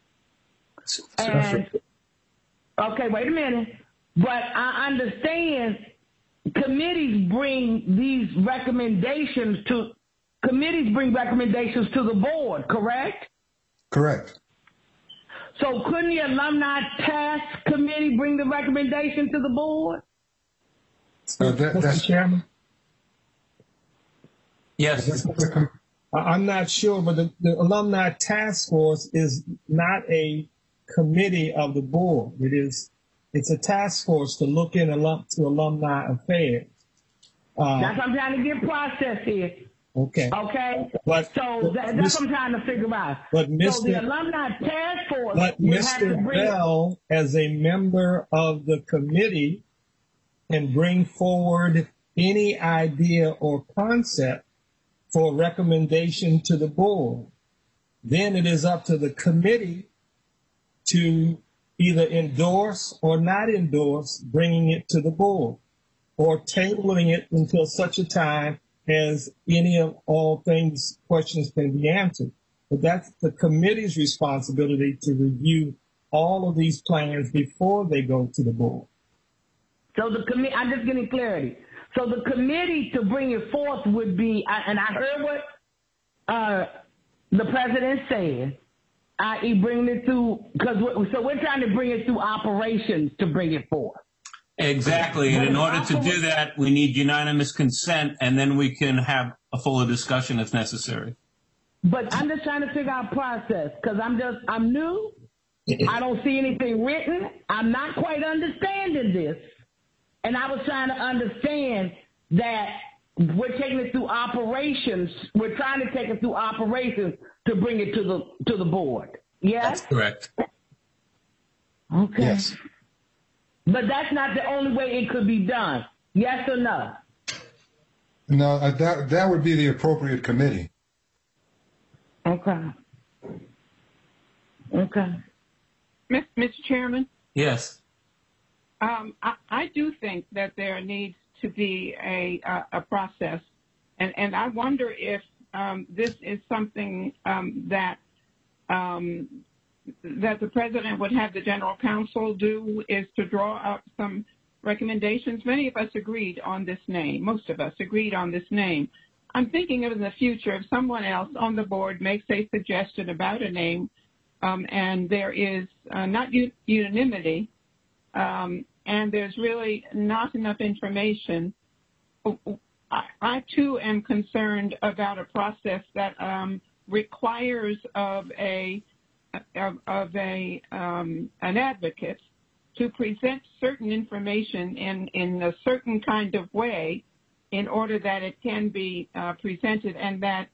Speaker 5: And, okay, wait a minute. But I understand committees bring recommendations to the board, correct?
Speaker 7: Correct.
Speaker 5: So couldn't the alumni task committee bring the recommendation to the board?
Speaker 14: Mr. Chairman?
Speaker 1: Yes.
Speaker 14: I'm not sure, but the alumni task force is not a committee of the board. It's a task force to look in to alumni affairs.
Speaker 5: That's what I'm trying to get processed here.
Speaker 14: Okay.
Speaker 5: Okay.
Speaker 14: But
Speaker 5: that's what I'm trying to figure out.
Speaker 14: But
Speaker 5: so the alumni task force.
Speaker 14: But Mr. Bell, as a member of the committee, can bring forward any idea or concept for recommendation to the board. Then it is up to the committee to either endorse or not endorse bringing it to the board, or tabling it until such a time as any of all things, questions can be answered. But that's the committee's responsibility to review all of these plans before they go to the board.
Speaker 5: So the committee, I'm just getting clarity. So the committee to bring it forth would be, and I heard what the president said, i.e. bringing it through, so we're trying to bring it through operations to bring it forth.
Speaker 1: Exactly, and in order to do that, we need unanimous consent, and then we can have a fuller discussion if necessary.
Speaker 5: But I'm just trying to figure out process, because I'm new, I don't see anything written, I'm not quite understanding this, and I was trying to understand that we're taking it through operations, we're trying to take it through operations to bring it to the board. Yes?
Speaker 1: That's correct.
Speaker 5: Okay.
Speaker 7: Yes.
Speaker 5: But that's not the only way it could be done. Yes or no?
Speaker 7: No, that would be the appropriate committee.
Speaker 5: Okay. Okay.
Speaker 6: Mr. Chairman?
Speaker 1: Yes.
Speaker 6: I do think that there needs to be a process, and I wonder if this is something that the president would have the general counsel do, is to draw up some recommendations. Many of us agreed on this name. Most of us agreed on this name. I'm thinking of in the future, if someone else on the board makes a suggestion about a name, and there is not unanimity, and there's really not enough information, I too am concerned about a process that requires of an advocate to present certain information in a certain kind of way in order that it can be presented, and that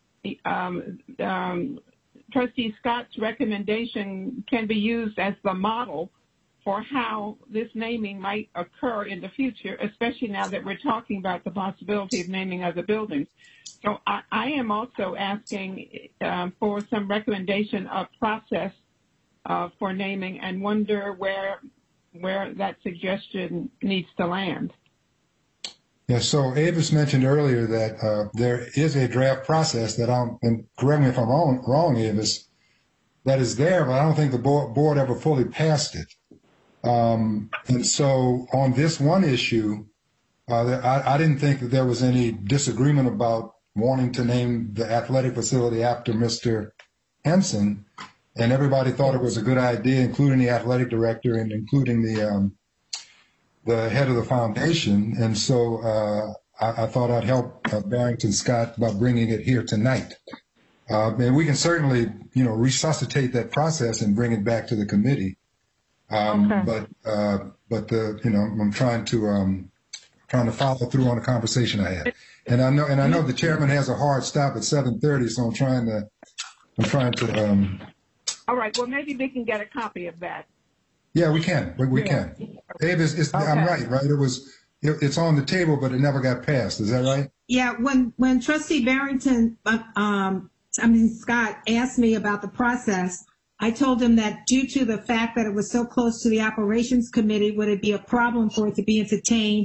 Speaker 6: Trustee Scott's recommendation can be used as the model for how this naming might occur in the future, especially now that we're talking about the possibility of naming other buildings. So I am also asking for some recommendation of process for naming, and wonder where that suggestion needs to land.
Speaker 7: Yeah, so Avis mentioned earlier that there is a draft process that and correct me if I'm wrong, Avis, that is there, but I don't think the board ever fully passed it. And so on this one issue, I didn't think that there was any disagreement about wanting to name the athletic facility after Mr. Henson, and everybody thought it was a good idea, including the athletic director and including the head of the foundation. And so I thought I'd help Barrington Scott by bringing it here tonight. And we can certainly, resuscitate that process and bring it back to the committee. Okay. But I'm trying to follow through on the conversation I had. And I know the chairman has a hard stop at 7:30, so I'm trying to.
Speaker 6: All right. Well, maybe we can get a copy of that.
Speaker 7: Yeah, we can. We can. Avis, okay. I'm right? It's on the table, but it never got passed. Is that right?
Speaker 2: Yeah. When Trustee Barrington, Scott asked me about the process, I told him that due to the fact that it was so close to the operations committee, would it be a problem for it to be entertained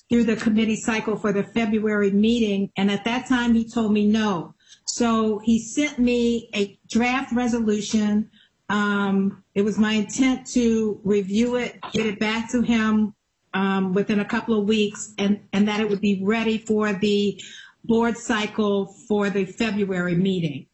Speaker 2: through the committee cycle for the February meeting. And at that time, he told me no. So he sent me a draft resolution. It was my intent to review it, get it back to him within a couple of weeks, and that it would be ready for the board cycle for the February meeting.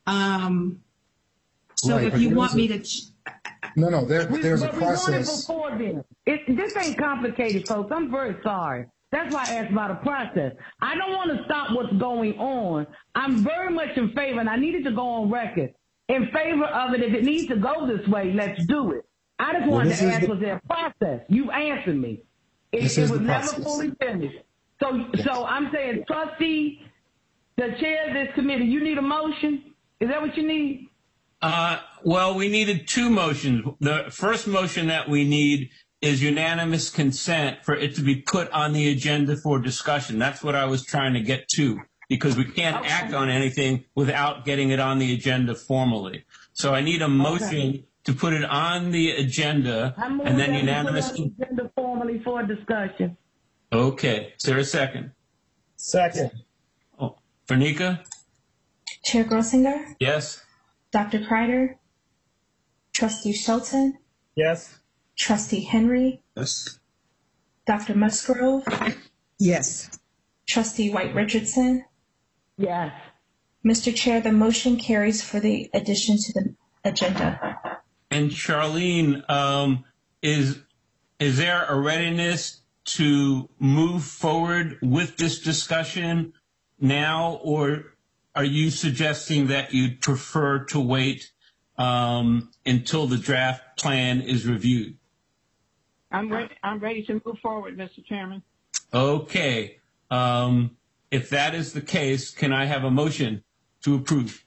Speaker 2: So
Speaker 7: Right,
Speaker 2: if
Speaker 7: but
Speaker 2: you
Speaker 7: there's
Speaker 2: want
Speaker 7: a-
Speaker 2: me to,
Speaker 7: No, there's a
Speaker 5: But we doing it
Speaker 7: process.
Speaker 5: before then. This ain't complicated, folks. I'm very sorry. That's why I asked about a process. I don't want to stop what's going on. I'm very much in favor, and I needed to go on record in favor of it. If it needs to go this way, let's do it. I just wanted
Speaker 7: this
Speaker 5: to
Speaker 7: is
Speaker 5: ask,
Speaker 7: the-
Speaker 5: was there a process? You answered me.
Speaker 7: This
Speaker 5: It
Speaker 7: is
Speaker 5: was
Speaker 7: the
Speaker 5: never
Speaker 7: process.
Speaker 5: fully finished. So I'm saying, trustee, the chair of this committee, you need a motion? Is that what you need?
Speaker 1: Well, we needed two motions. The first motion that we need is unanimous consent for it to be put on the agenda for discussion. That's what I was trying to get to, because we can't act on anything without getting it on the agenda formally. So I need a motion to put it on the agenda
Speaker 5: I move
Speaker 1: and then
Speaker 5: that we
Speaker 1: unanimous.
Speaker 5: put it on the agenda formally for discussion.
Speaker 1: Okay. Is there a second?
Speaker 14: Second.
Speaker 1: Oh, Fernica?
Speaker 3: Chair Grossinger,
Speaker 1: Yes?
Speaker 3: Dr. Kreider, Trustee Shelton,
Speaker 14: Yes.
Speaker 3: Trustee Henry,
Speaker 13: Yes.
Speaker 3: Dr. Musgrove,
Speaker 15: Yes.
Speaker 3: Trustee White Richardson.
Speaker 5: Yes.
Speaker 3: Mr. Chair, the motion carries for the addition to the agenda.
Speaker 1: And Charlene, is there a readiness to move forward with this discussion now, or are you suggesting that you'd prefer to wait until the draft plan is reviewed?
Speaker 6: I'm ready to move forward, Mr. Chairman.
Speaker 1: Okay. If that is the case, can I have a motion to approve?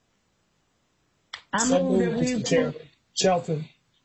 Speaker 5: I
Speaker 14: So
Speaker 5: move that
Speaker 14: moved,
Speaker 5: we
Speaker 14: Mr. Chairman. Shelton.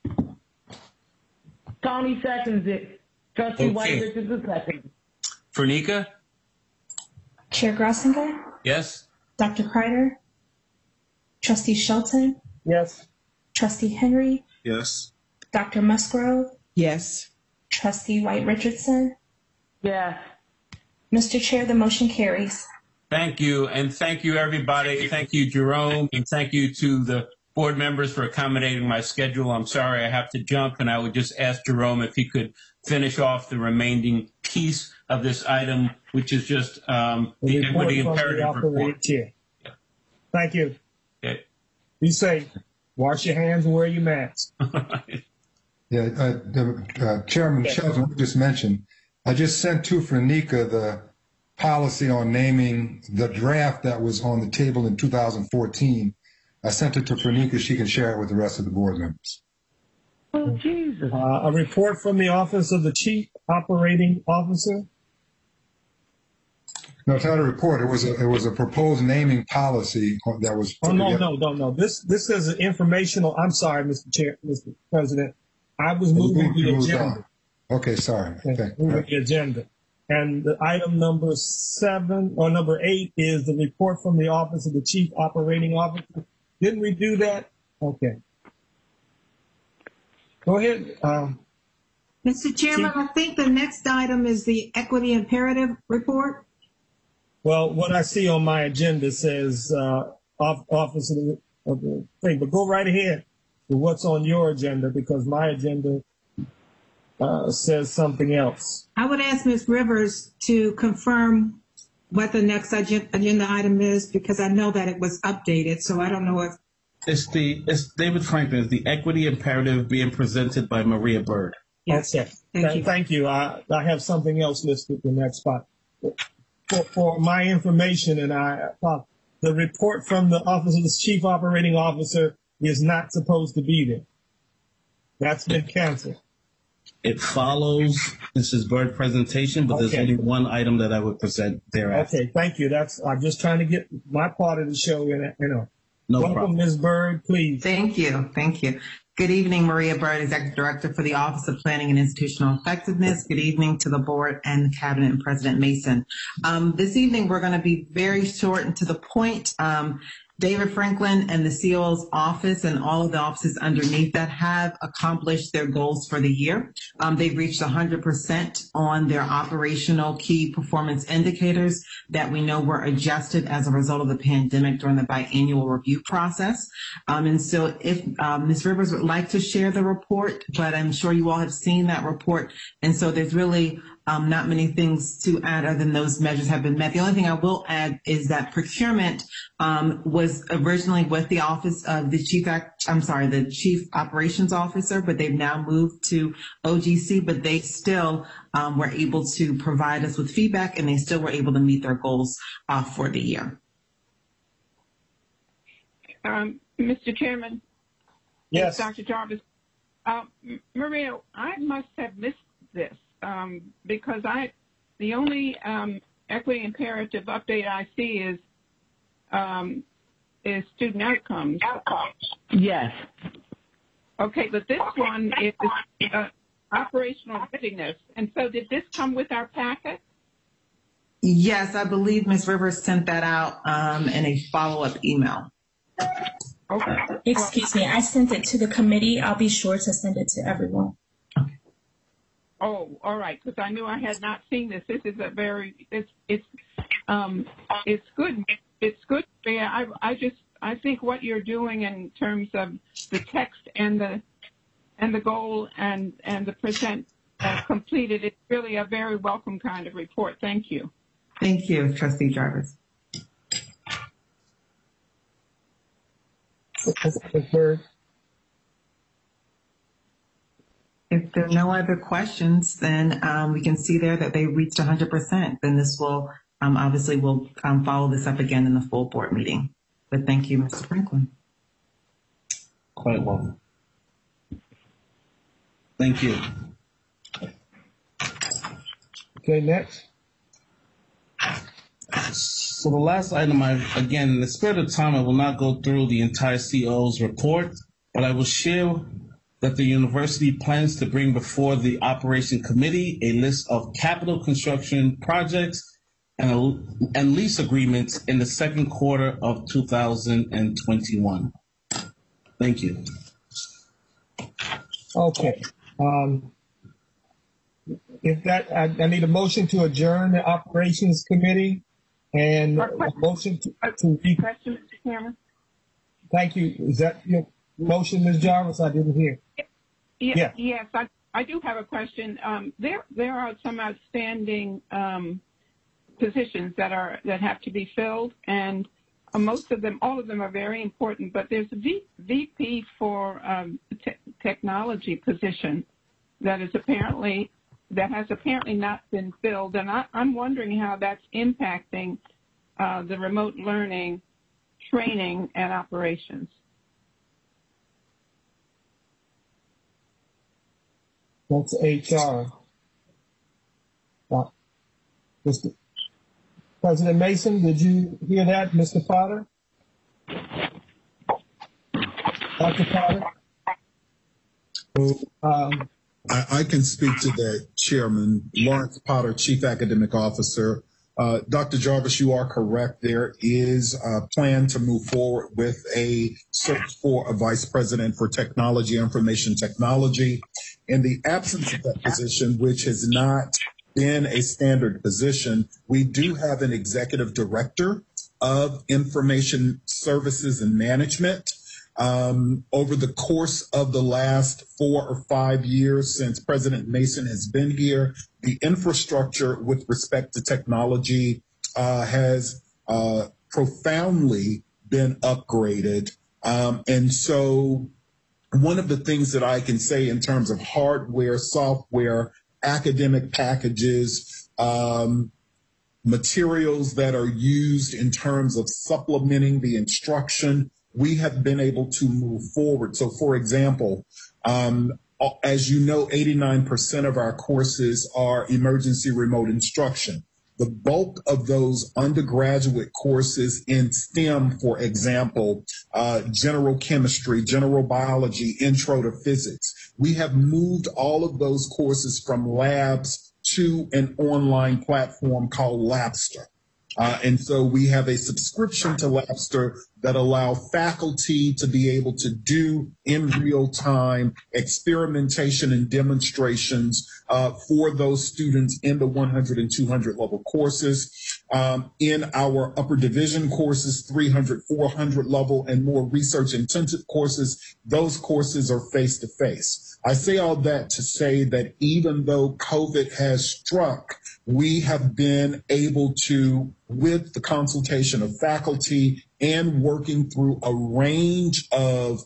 Speaker 5: Tony seconds it. Trustee White
Speaker 1: Okay.
Speaker 5: Richardson seconds.
Speaker 1: Fernica?
Speaker 3: Chair Grossinger,
Speaker 1: Yes?
Speaker 3: Dr. Kreider, Trustee Shelton,
Speaker 14: Yes.
Speaker 3: Trustee Henry,
Speaker 13: Yes.
Speaker 3: Dr. Musgrove,
Speaker 15: Yes.
Speaker 3: Trustee White Richardson.
Speaker 5: Yes.
Speaker 3: Mr. Chair, the motion carries.
Speaker 1: Thank you, and thank you, everybody. Thank you, Jerome, and thank you to the board members for accommodating my schedule. I'm sorry I have to jump, and I would just ask Jerome if he could finish off the remaining piece of this item, which is just the equity imperative report.
Speaker 14: Chair. Thank you.
Speaker 1: Okay.
Speaker 14: Be safe. Wash your hands and wear your mask.
Speaker 7: Yeah, Chairman Shelton just mentioned, I just sent to Fernica the policy on naming the draft that was on the table in 2014. I sent it to Fernica. She can share it with the rest of the board members.
Speaker 5: Oh, Jesus.
Speaker 14: A report from the Office of the Chief Operating Officer.
Speaker 7: No, it's not a report. It was a proposed naming policy that was.
Speaker 14: Oh, no. This is an informational. I'm sorry, Mr. President. I was moving the agenda.
Speaker 7: Okay, sorry. Okay.
Speaker 14: Moving the agenda. And the item number 8 is the report from the Office of the Chief Operating Officer. Didn't we do that? Okay. Go ahead.
Speaker 2: Mr. Chairman, I think the next item is the equity imperative report.
Speaker 14: Well, what I see on my agenda says Office of the thing, but go right ahead with what's on your agenda, because my agenda says something else.
Speaker 2: I would ask Ms. Rivers to confirm what the next agenda item is, because I know that it was updated, so I don't know if.
Speaker 10: It's David Franklin. It's the equity imperative being presented by Maria Bird.
Speaker 2: Yes.
Speaker 14: Okay.
Speaker 2: Thank you.
Speaker 14: Thank you. I have something else listed in that spot. For my information, and the report from the Office of the Chief Operating Officer is not supposed to be there. That's been canceled.
Speaker 10: It follows Mrs. Bird's presentation, but there's
Speaker 14: Okay.
Speaker 10: only one item that I would present thereafter.
Speaker 14: Okay, thank you. I'm just trying to get my part of the show in.
Speaker 10: No
Speaker 14: Welcome,
Speaker 10: problem.
Speaker 14: Ms. Bird, please.
Speaker 16: Thank you. Good evening, Maria Bird, Executive Director for the Office of Planning and Institutional Effectiveness. Good evening to the board and the Cabinet and President Mason. This evening, we're going to be very short and to the point. David Franklin and the COO's office and all of the offices underneath that have accomplished their goals for the year. They've reached 100% on their operational key performance indicators that we know were adjusted as a result of the pandemic during the biannual review process. And so if Ms. Rivers would like to share the report, but I'm sure you all have seen that report. And so there's really not many things to add other than those measures have been met. The only thing I will add is that procurement was originally with the office of the the Chief Operations Officer, but they've now moved to OGC, but they still were able to provide us with feedback, and they still were able to meet their goals for the year.
Speaker 6: Mr. Chairman?
Speaker 14: Yes.
Speaker 6: Dr. Jarvis. Maria, I must have missed this because the only equity imperative update I see is student outcomes.
Speaker 5: Yes.
Speaker 6: Okay, but this one is operational readiness. And so did this come with our packet?
Speaker 16: Yes, I believe Ms. Rivers sent that out in a follow-up email.
Speaker 6: Okay.
Speaker 3: Excuse me, I sent it to the committee. I'll be sure to send it to everyone.
Speaker 6: Oh, all right, because I knew I had not seen this. This is a it's good. It's good. Yeah, I think what you're doing in terms of the text and the goal and the percent completed, it's really a very welcome kind of report. Thank you.
Speaker 16: Thank you, Trustee Jarvis. If there are no other questions, then we can see there that they reached 100%. Then this will obviously we'll follow this up again in the full board meeting. But thank you, Mr. Franklin.
Speaker 10: Quite well. Thank you.
Speaker 14: Okay, next.
Speaker 10: So the last item, again, in the spirit of time, I will not go through the entire CO's report, but I will share that the university plans to bring before the Operation Committee a list of capital construction projects and lease agreements in the second quarter of 2021. Thank you.
Speaker 14: Okay. If that, I need a motion to adjourn the Operations Committee and a motion to
Speaker 6: question, Mr. Chairman.
Speaker 14: Thank you. Is that your motion, Ms. Jarvis? I didn't hear.
Speaker 6: Yeah. Yes, I do have a question. There are some outstanding positions that have to be filled, and most of them, all of them, are very important. But there's a VP for technology position that has apparently not been filled, and I'm wondering how that's impacting the remote learning, training, and operations.
Speaker 14: That's HR. Mr. President Mason, did you hear that, Mr. Potter? Dr. Potter?
Speaker 17: I can speak to that, Chairman. Lawrence Potter, Chief Academic Officer. Dr. Jarvis, you are correct. There is a plan to move forward with a search for a Vice President for Technology, Information Technology. In the absence of that position, which has not been a standard position, we do have an Executive Director of Information Services and Management. Over the course of the last 4 or 5 years since President Mason has been here, the infrastructure with respect to technology has profoundly been upgraded. And so one of the things that I can say in terms of hardware, software, academic packages, materials that are used in terms of supplementing the instruction, we have been able to move forward. So, for example, as you know, 89% of our courses are emergency remote instruction. The bulk of those undergraduate courses in STEM, for example, general chemistry, general biology, intro to physics, we have moved all of those courses from labs to an online platform called Labster. And so we have a subscription to Labster that allow faculty to be able to do in real time experimentation and demonstrations for those students in the 100 and 200 level courses. In our upper division courses, 300, 400 level and more research intensive courses, those courses are face to face. I say all that to say that even though COVID has struck, we have been able to, with the consultation of faculty and working through a range of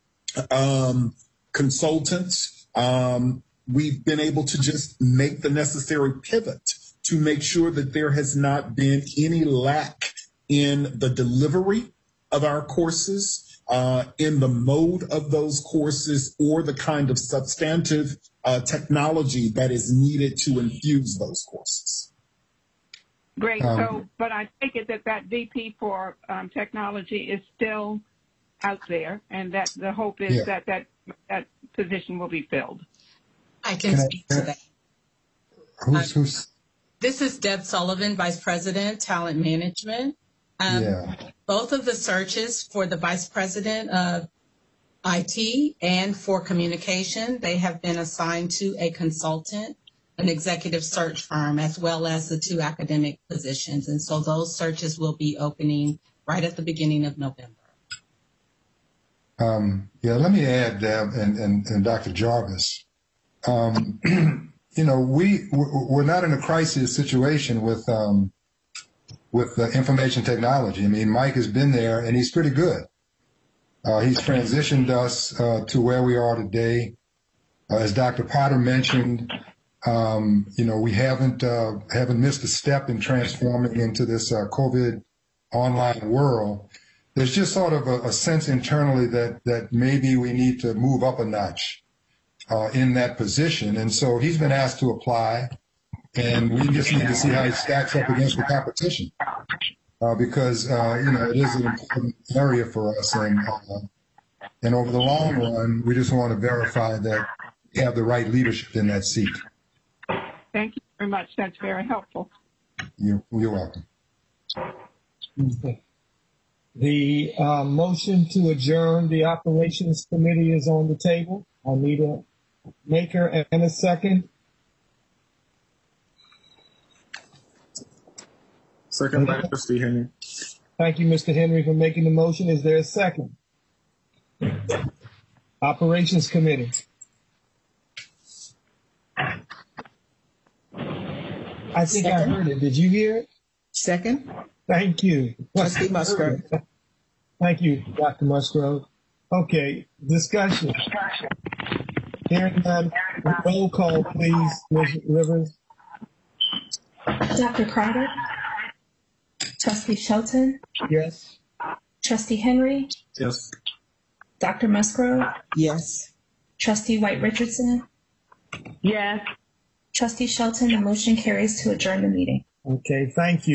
Speaker 17: consultants, we've been able to just make the necessary pivot to make sure that there has not been any lack in the delivery of our courses, in the mode of those courses, or the kind of substantive technology that is needed to infuse those courses.
Speaker 6: Great. But I take it that VP for technology is still out there, and that the hope is that position will be filled.
Speaker 18: I can speak to that.
Speaker 7: Who's?
Speaker 18: This is Deb Sullivan, Vice President, Talent Management. Both of the searches for the Vice President of IT and for communication, they have been assigned to a consultant, an executive search firm, as well as the 2 academic positions. And so those searches will be opening right at the beginning of November.
Speaker 7: Let me add, Deb and Dr. Jarvis. We're not in a crisis situation with information technology. I mean, Mike has been there and he's pretty good. He's transitioned us to where we are today. As Dr. Potter mentioned, we haven't missed a step in transforming into this COVID online world. There's just sort of a sense internally that maybe we need to move up a notch in that position. And so he's been asked to apply, and we just need to see how he stacks up against the competition. Because it is an important area for us, and over the long run, we just want to verify that we have the right leadership in that seat.
Speaker 6: Thank you very much. That's very helpful.
Speaker 7: You're welcome.
Speaker 14: Okay. The motion to adjourn the Operations Committee is on the table. I need a maker and a second.
Speaker 13: Second by Trustee Henry.
Speaker 14: Thank you, Mr. Henry, for making the motion. Is there a second? Operations Committee. I think I heard it. Did you hear it?
Speaker 15: Second.
Speaker 14: Thank you.
Speaker 15: Trustee Musgrove.
Speaker 14: Thank you, Dr. Musgrove. Okay, discussion. Hearing none, roll call, please, Ms. Rivers.
Speaker 3: Dr. Carter? Trustee Shelton?
Speaker 14: Yes.
Speaker 3: Trustee Henry?
Speaker 13: Yes.
Speaker 3: Dr. Musgrove?
Speaker 15: Yes.
Speaker 3: Trustee White Richardson?
Speaker 5: Yes.
Speaker 3: Trustee Shelton, the motion carries to adjourn the meeting.
Speaker 14: Okay, thank you.